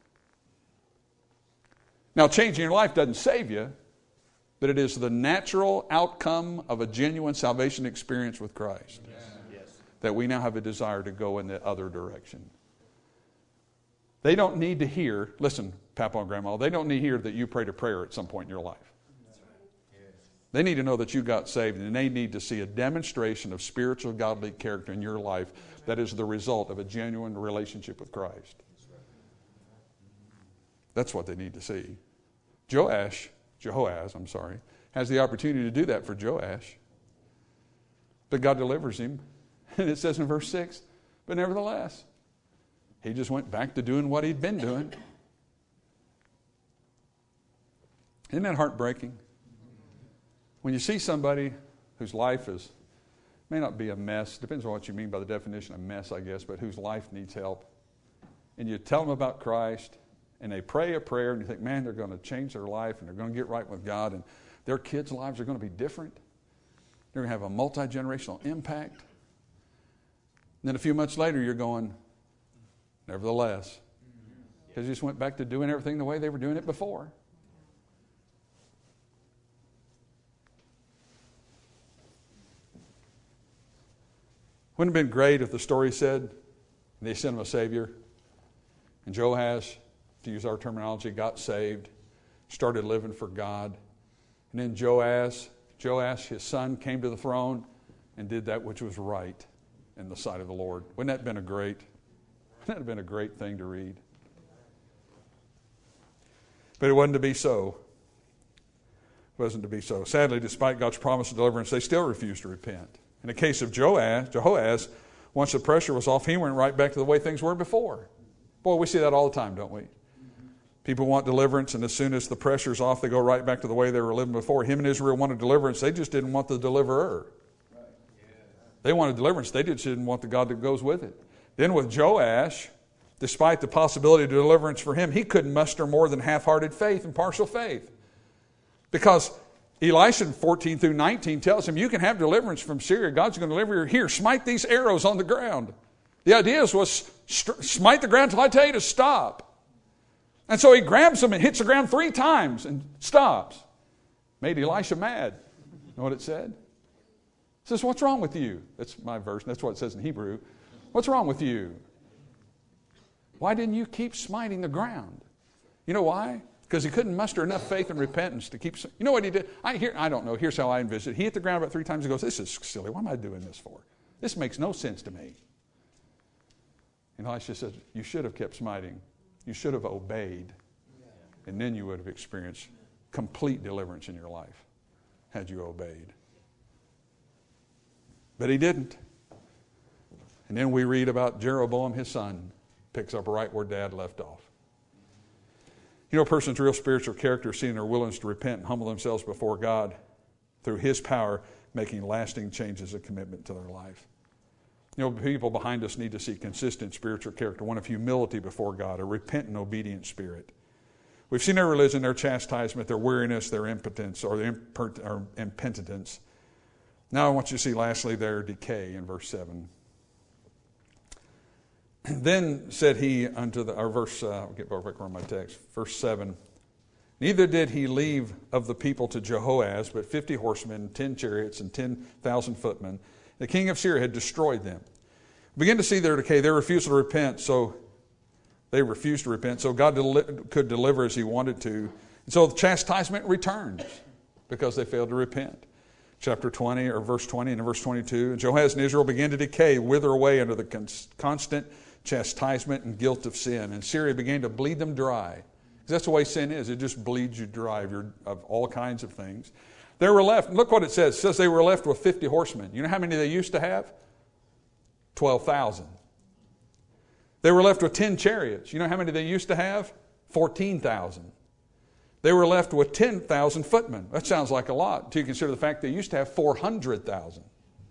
Now, changing your life doesn't save you, but it is the natural outcome of a genuine salvation experience with Christ. Yes. That we now have a desire to go in the other direction. They don't need to hear, listen, Papa and Grandma, they don't need to hear that you prayed a prayer at some point in your life. That's right. Yes. They need to know that you got saved, and they need to see a demonstration of spiritual, godly character in your life that is the result of a genuine relationship with Christ. That's what they need to see. Joash, Jehoaz, I'm sorry, has the opportunity to do that for Joash. But God delivers him. And it says in verse six, but nevertheless, he just went back to doing what he'd been doing. Isn't that heartbreaking? When you see somebody whose life is, may not be a mess, depends on what you mean by the definition of mess, I guess, but whose life needs help. And you tell them about Christ, and they pray a prayer, and you think, man, they're going to change their life, and they're going to get right with God, and their kids' lives are going to be different. They're going to have a multi-generational impact. And then a few months later, you're going, nevertheless. Because you just went back to doing everything the way they were doing it before. Wouldn't it have been great if the story said they sent him a Savior, and Joash, to use our terminology, got saved, started living for God, and then Joash, Joash, his son, came to the throne and did that which was right in the sight of the Lord. Wouldn't that have been a great, wouldn't that have been a great thing to read? But it wasn't to be so. It wasn't to be so. Sadly, despite God's promise of deliverance, they still refused to repent. In the case of Joash, Jehoaz, once the pressure was off, he went right back to the way things were before. Boy, we see that all the time, don't we? People want deliverance, and as soon as the pressure's off, they go right back to the way they were living before. Him and Israel wanted deliverance. They just didn't want the deliverer. They wanted deliverance. They just didn't want the God that goes with it. Then with Joash, despite the possibility of deliverance for him, he couldn't muster more than half-hearted faith and partial faith. Because Elisha fourteen through nineteen tells him, you can have deliverance from Syria. God's going to deliver you. Here, smite these arrows on the ground. The idea was st- smite the ground until I tell you to stop. And so he grabs them and hits the ground three times and stops. Made Elisha mad. You know what it said? It says, what's wrong with you? That's my version. That's what it says in Hebrew. What's wrong with you? Why didn't you keep smiting the ground? You know why? Because he couldn't muster enough faith and repentance to keep... You know what he did? I hear. I don't know. Here's how I envision it. He hit the ground about three times and goes, this is silly. What am I doing this for? This makes no sense to me. And Elisha says, you should have kept smiting. You should have obeyed. And then you would have experienced complete deliverance in your life had you obeyed. But he didn't. And then we read about Jeroboam, his son, picks up right where Dad left off. You know, a person's real spiritual character is seeing their willingness to repent and humble themselves before God through His power, making lasting changes and commitment to their life. You know, people behind us need to see consistent spiritual character, one of humility before God, a repentant, obedient spirit. We've seen their religion, their chastisement, their weariness, their impotence, or their imper- or impenitence. Now I want you to see lastly their decay in verse seven. Then said he unto the, or verse, uh, I'll get back on my text, verse seven. Neither did he leave of the people to Jehoaz, but fifty horsemen, ten chariots, and ten thousand footmen. The king of Syria had destroyed them. Begin to see their decay. They refused to repent, so they refused to repent, so God deli- could deliver as He wanted to. And so the chastisement returns because they failed to repent. Chapter twenty, or verse twenty, and verse twenty-two. And Jehoaz and Israel began to decay, wither away under the con- constant chastisement and guilt of sin. And Syria began to bleed them dry. Because that's the way sin is. It just bleeds you dry of, your, of all kinds of things. They were left, look what it says. It says they were left with fifty horsemen. You know how many they used to have? twelve thousand. They were left with ten chariots. You know how many they used to have? fourteen thousand. They were left with ten thousand footmen. That sounds like a lot until you consider the fact they used to have four hundred thousand.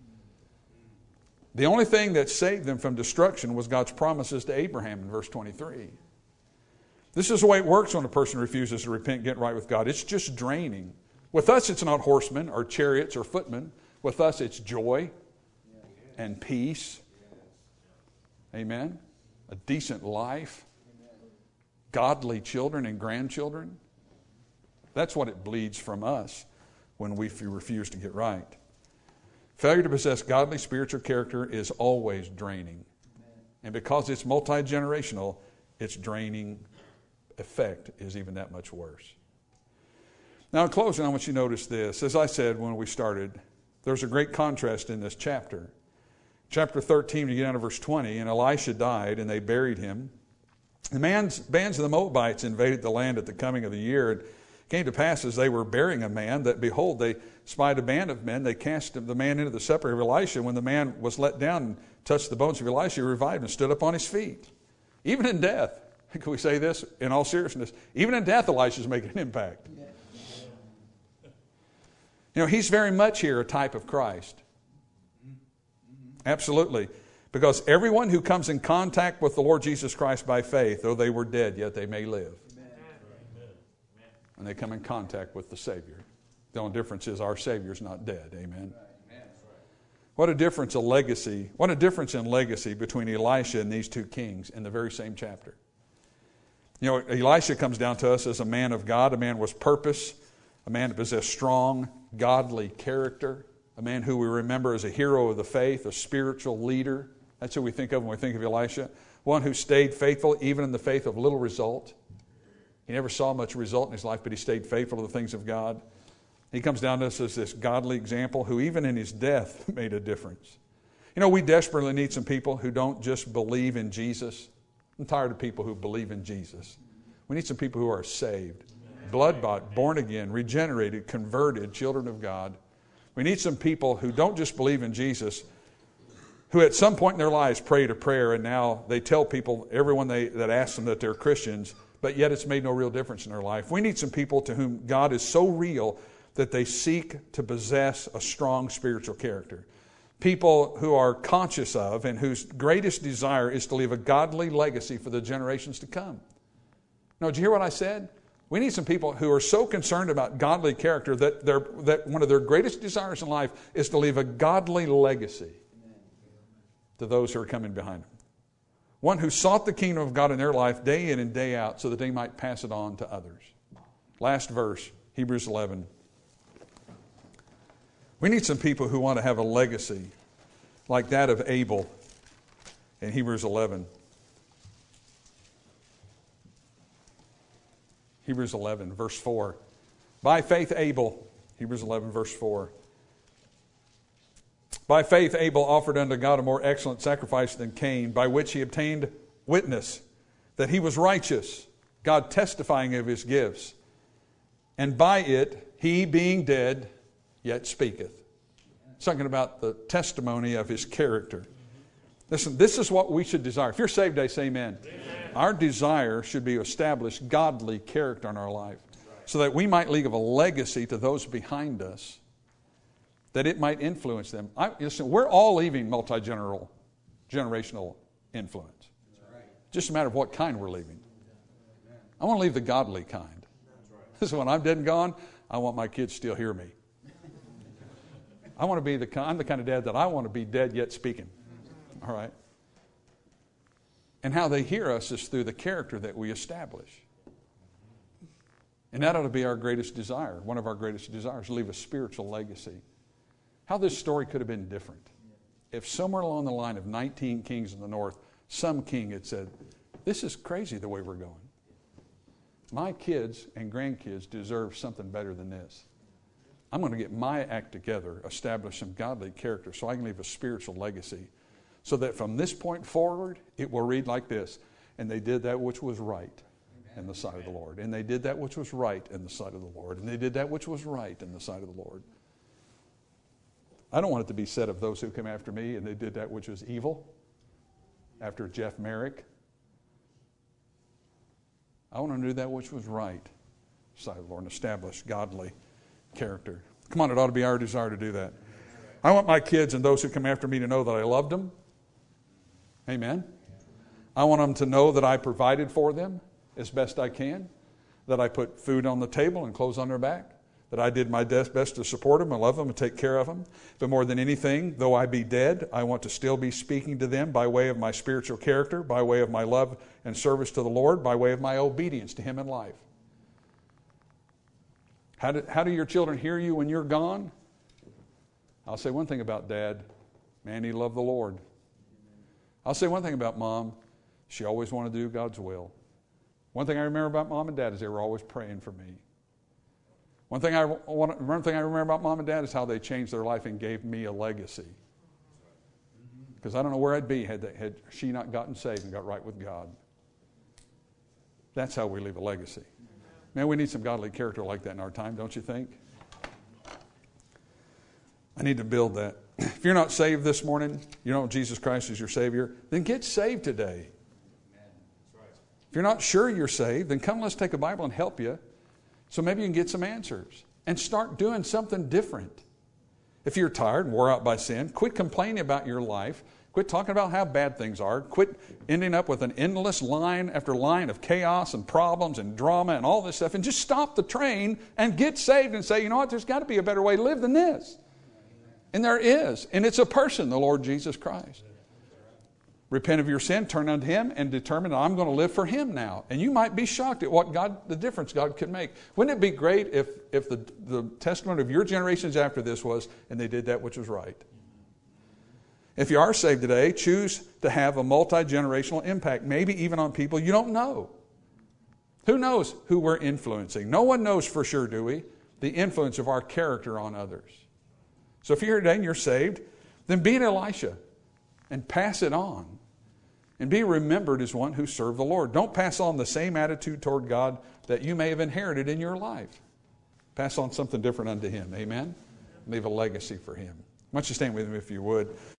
The only thing that saved them from destruction was God's promises to Abraham in verse twenty-three. This is the way it works when a person refuses to repent and get right with God. It's just draining. With us, it's not horsemen or chariots or footmen. With us, it's joy and peace. Amen. A decent life. Godly children and grandchildren. That's what it bleeds from us when we refuse to get right. Failure to possess godly spiritual character is always draining. And because it's multi-generational, its draining effect is even that much worse. Now in closing, I want you to notice this. As I said when we started, there's a great contrast in this chapter. Chapter thirteen, you get down to verse twenty, and Elisha died, and they buried him. The man's, bands of the Moabites invaded the land at the coming of the year. It came to pass as they were burying a man that, behold, they spied a band of men. They cast the man into the sepulchre of Elisha. When the man was let down and touched the bones of Elisha, he revived and stood up on his feet. Even in death, can we say this in all seriousness? Even in death, Elisha's making an impact. You know, he's very much here a type of Christ. Absolutely. Because everyone who comes in contact with the Lord Jesus Christ by faith, though they were dead, yet they may live. And they come in contact with the Savior. The only difference is our Savior's not dead. Amen. What a difference a legacy, what a difference in legacy between Elisha and these two kings in the very same chapter. You know, Elisha comes down to us as a man of God, a man with purpose, a man that possessed strong, godly character, a a man who we remember as a hero of the faith, a spiritual leader. That's who we think of when we think of Elisha. One who stayed faithful even in the faith of little result. He never saw much result in his life, but he stayed faithful to the things of God. He comes down to us as this godly example who even in his death made a difference. You know, we desperately need some people who don't just believe in Jesus. I'm tired of people who believe in Jesus. We need some people who are saved, blood-bought, born again, regenerated, converted, children of God. We need some people who don't just believe in Jesus, who at some point in their lives prayed a prayer and now they tell people, everyone they, that asks them that they're Christians, but yet it's made no real difference in their life. We need some people to whom God is so real that they seek to possess a strong spiritual character. People who are conscious of and whose greatest desire is to leave a godly legacy for the generations to come. Now, did you hear what I said? We need some people who are so concerned about godly character that, they're, that one of their greatest desires in life is to leave a godly legacy to those who are coming behind them. One who sought the kingdom of God in their life day in and day out so that they might pass it on to others. Last verse, Hebrews eleven. We need some people who want to have a legacy like that of Abel in Hebrews eleven. Hebrews eleven, verse four. By faith Abel, Hebrews eleven, verse four. By faith Abel offered unto God a more excellent sacrifice than Cain, by which he obtained witness that he was righteous, God testifying of his gifts. And by it he, being dead, yet speaketh. Something about the testimony of his character. Listen, this is what we should desire. If you're saved today, say amen. Amen. Our desire should be to establish godly character in our life so that we might leave a legacy to those behind us, that it might influence them. I, listen, we're all leaving multi-generational generational influence. Just a matter of what kind we're leaving. I want to leave the godly kind. So when I'm dead and gone, I want my kids to still hear me. I want to be the I'm the kind of dad that I want to be dead yet speaking. All right? And how they hear us is through the character that we establish. And that ought to be our greatest desire, one of our greatest desires, leave a spiritual legacy. How this story could have been different if somewhere along the line of nineteen kings in the north, some king had said, this is crazy the way we're going. My kids and grandkids deserve something better than this. I'm going to get my act together, establish some godly character so I can leave a spiritual legacy so that from this point forward, it will read like this. And they did that which was right in the sight of the Lord. And they did that which was right in the sight of the Lord. And they did that which was right in the sight of the Lord. I don't want it to be said of those who come after me, and they did that which was evil after Jeff Merrick. I want to do that which was right in the sight of the Lord and establish godly character. Come on, it ought to be our desire to do that. I want my kids and those who come after me to know that I loved them. Amen. I want them to know that I provided for them as best I can, that I put food on the table and clothes on their back, that I did my best to support them and love them and take care of them. But more than anything, though I be dead, I want to still be speaking to them by way of my spiritual character, by way of my love and service to the Lord, by way of my obedience to Him in life. How do, how do your children hear you when you're gone? I'll say one thing about Dad. Man, he loved the Lord. I'll say one thing about Mom. She always wanted to do God's will. One thing I remember about Mom and Dad is they were always praying for me. One thing I, one, one thing I remember about Mom and Dad is how they changed their life and gave me a legacy. Because I don't know where I'd be had, they, had she not gotten saved and got right with God. That's how we leave a legacy. Man, we need some godly character like that in our time, don't you think? I need to build that. If you're not saved this morning, you know Jesus Christ is your Savior, then get saved today. If you're not sure you're saved, then come, let's take a Bible and help you so maybe you can get some answers and start doing something different. If you're tired and wore out by sin, quit complaining about your life. Quit talking about how bad things are. Quit ending up with an endless line after line of chaos and problems and drama and all this stuff, and just stop the train and get saved and say, you know what, there's got to be a better way to live than this. And there is. And it's a person, the Lord Jesus Christ. Repent of your sin, turn unto Him, and determine that I'm going to live for Him now. And you might be shocked at what God, the difference God could make. Wouldn't it be great if, if the, the testimony of your generations after this was, and they did that which was right? If you are saved today, choose to have a multi-generational impact, maybe even on people you don't know. Who knows who we're influencing? No one knows for sure, do we? The influence of our character on others. So if you're here today and you're saved, then be an Elisha and pass it on. And be remembered as one who served the Lord. Don't pass on the same attitude toward God that you may have inherited in your life. Pass on something different unto Him. Amen? Leave a legacy for Him. Why don't you stand with me if you would.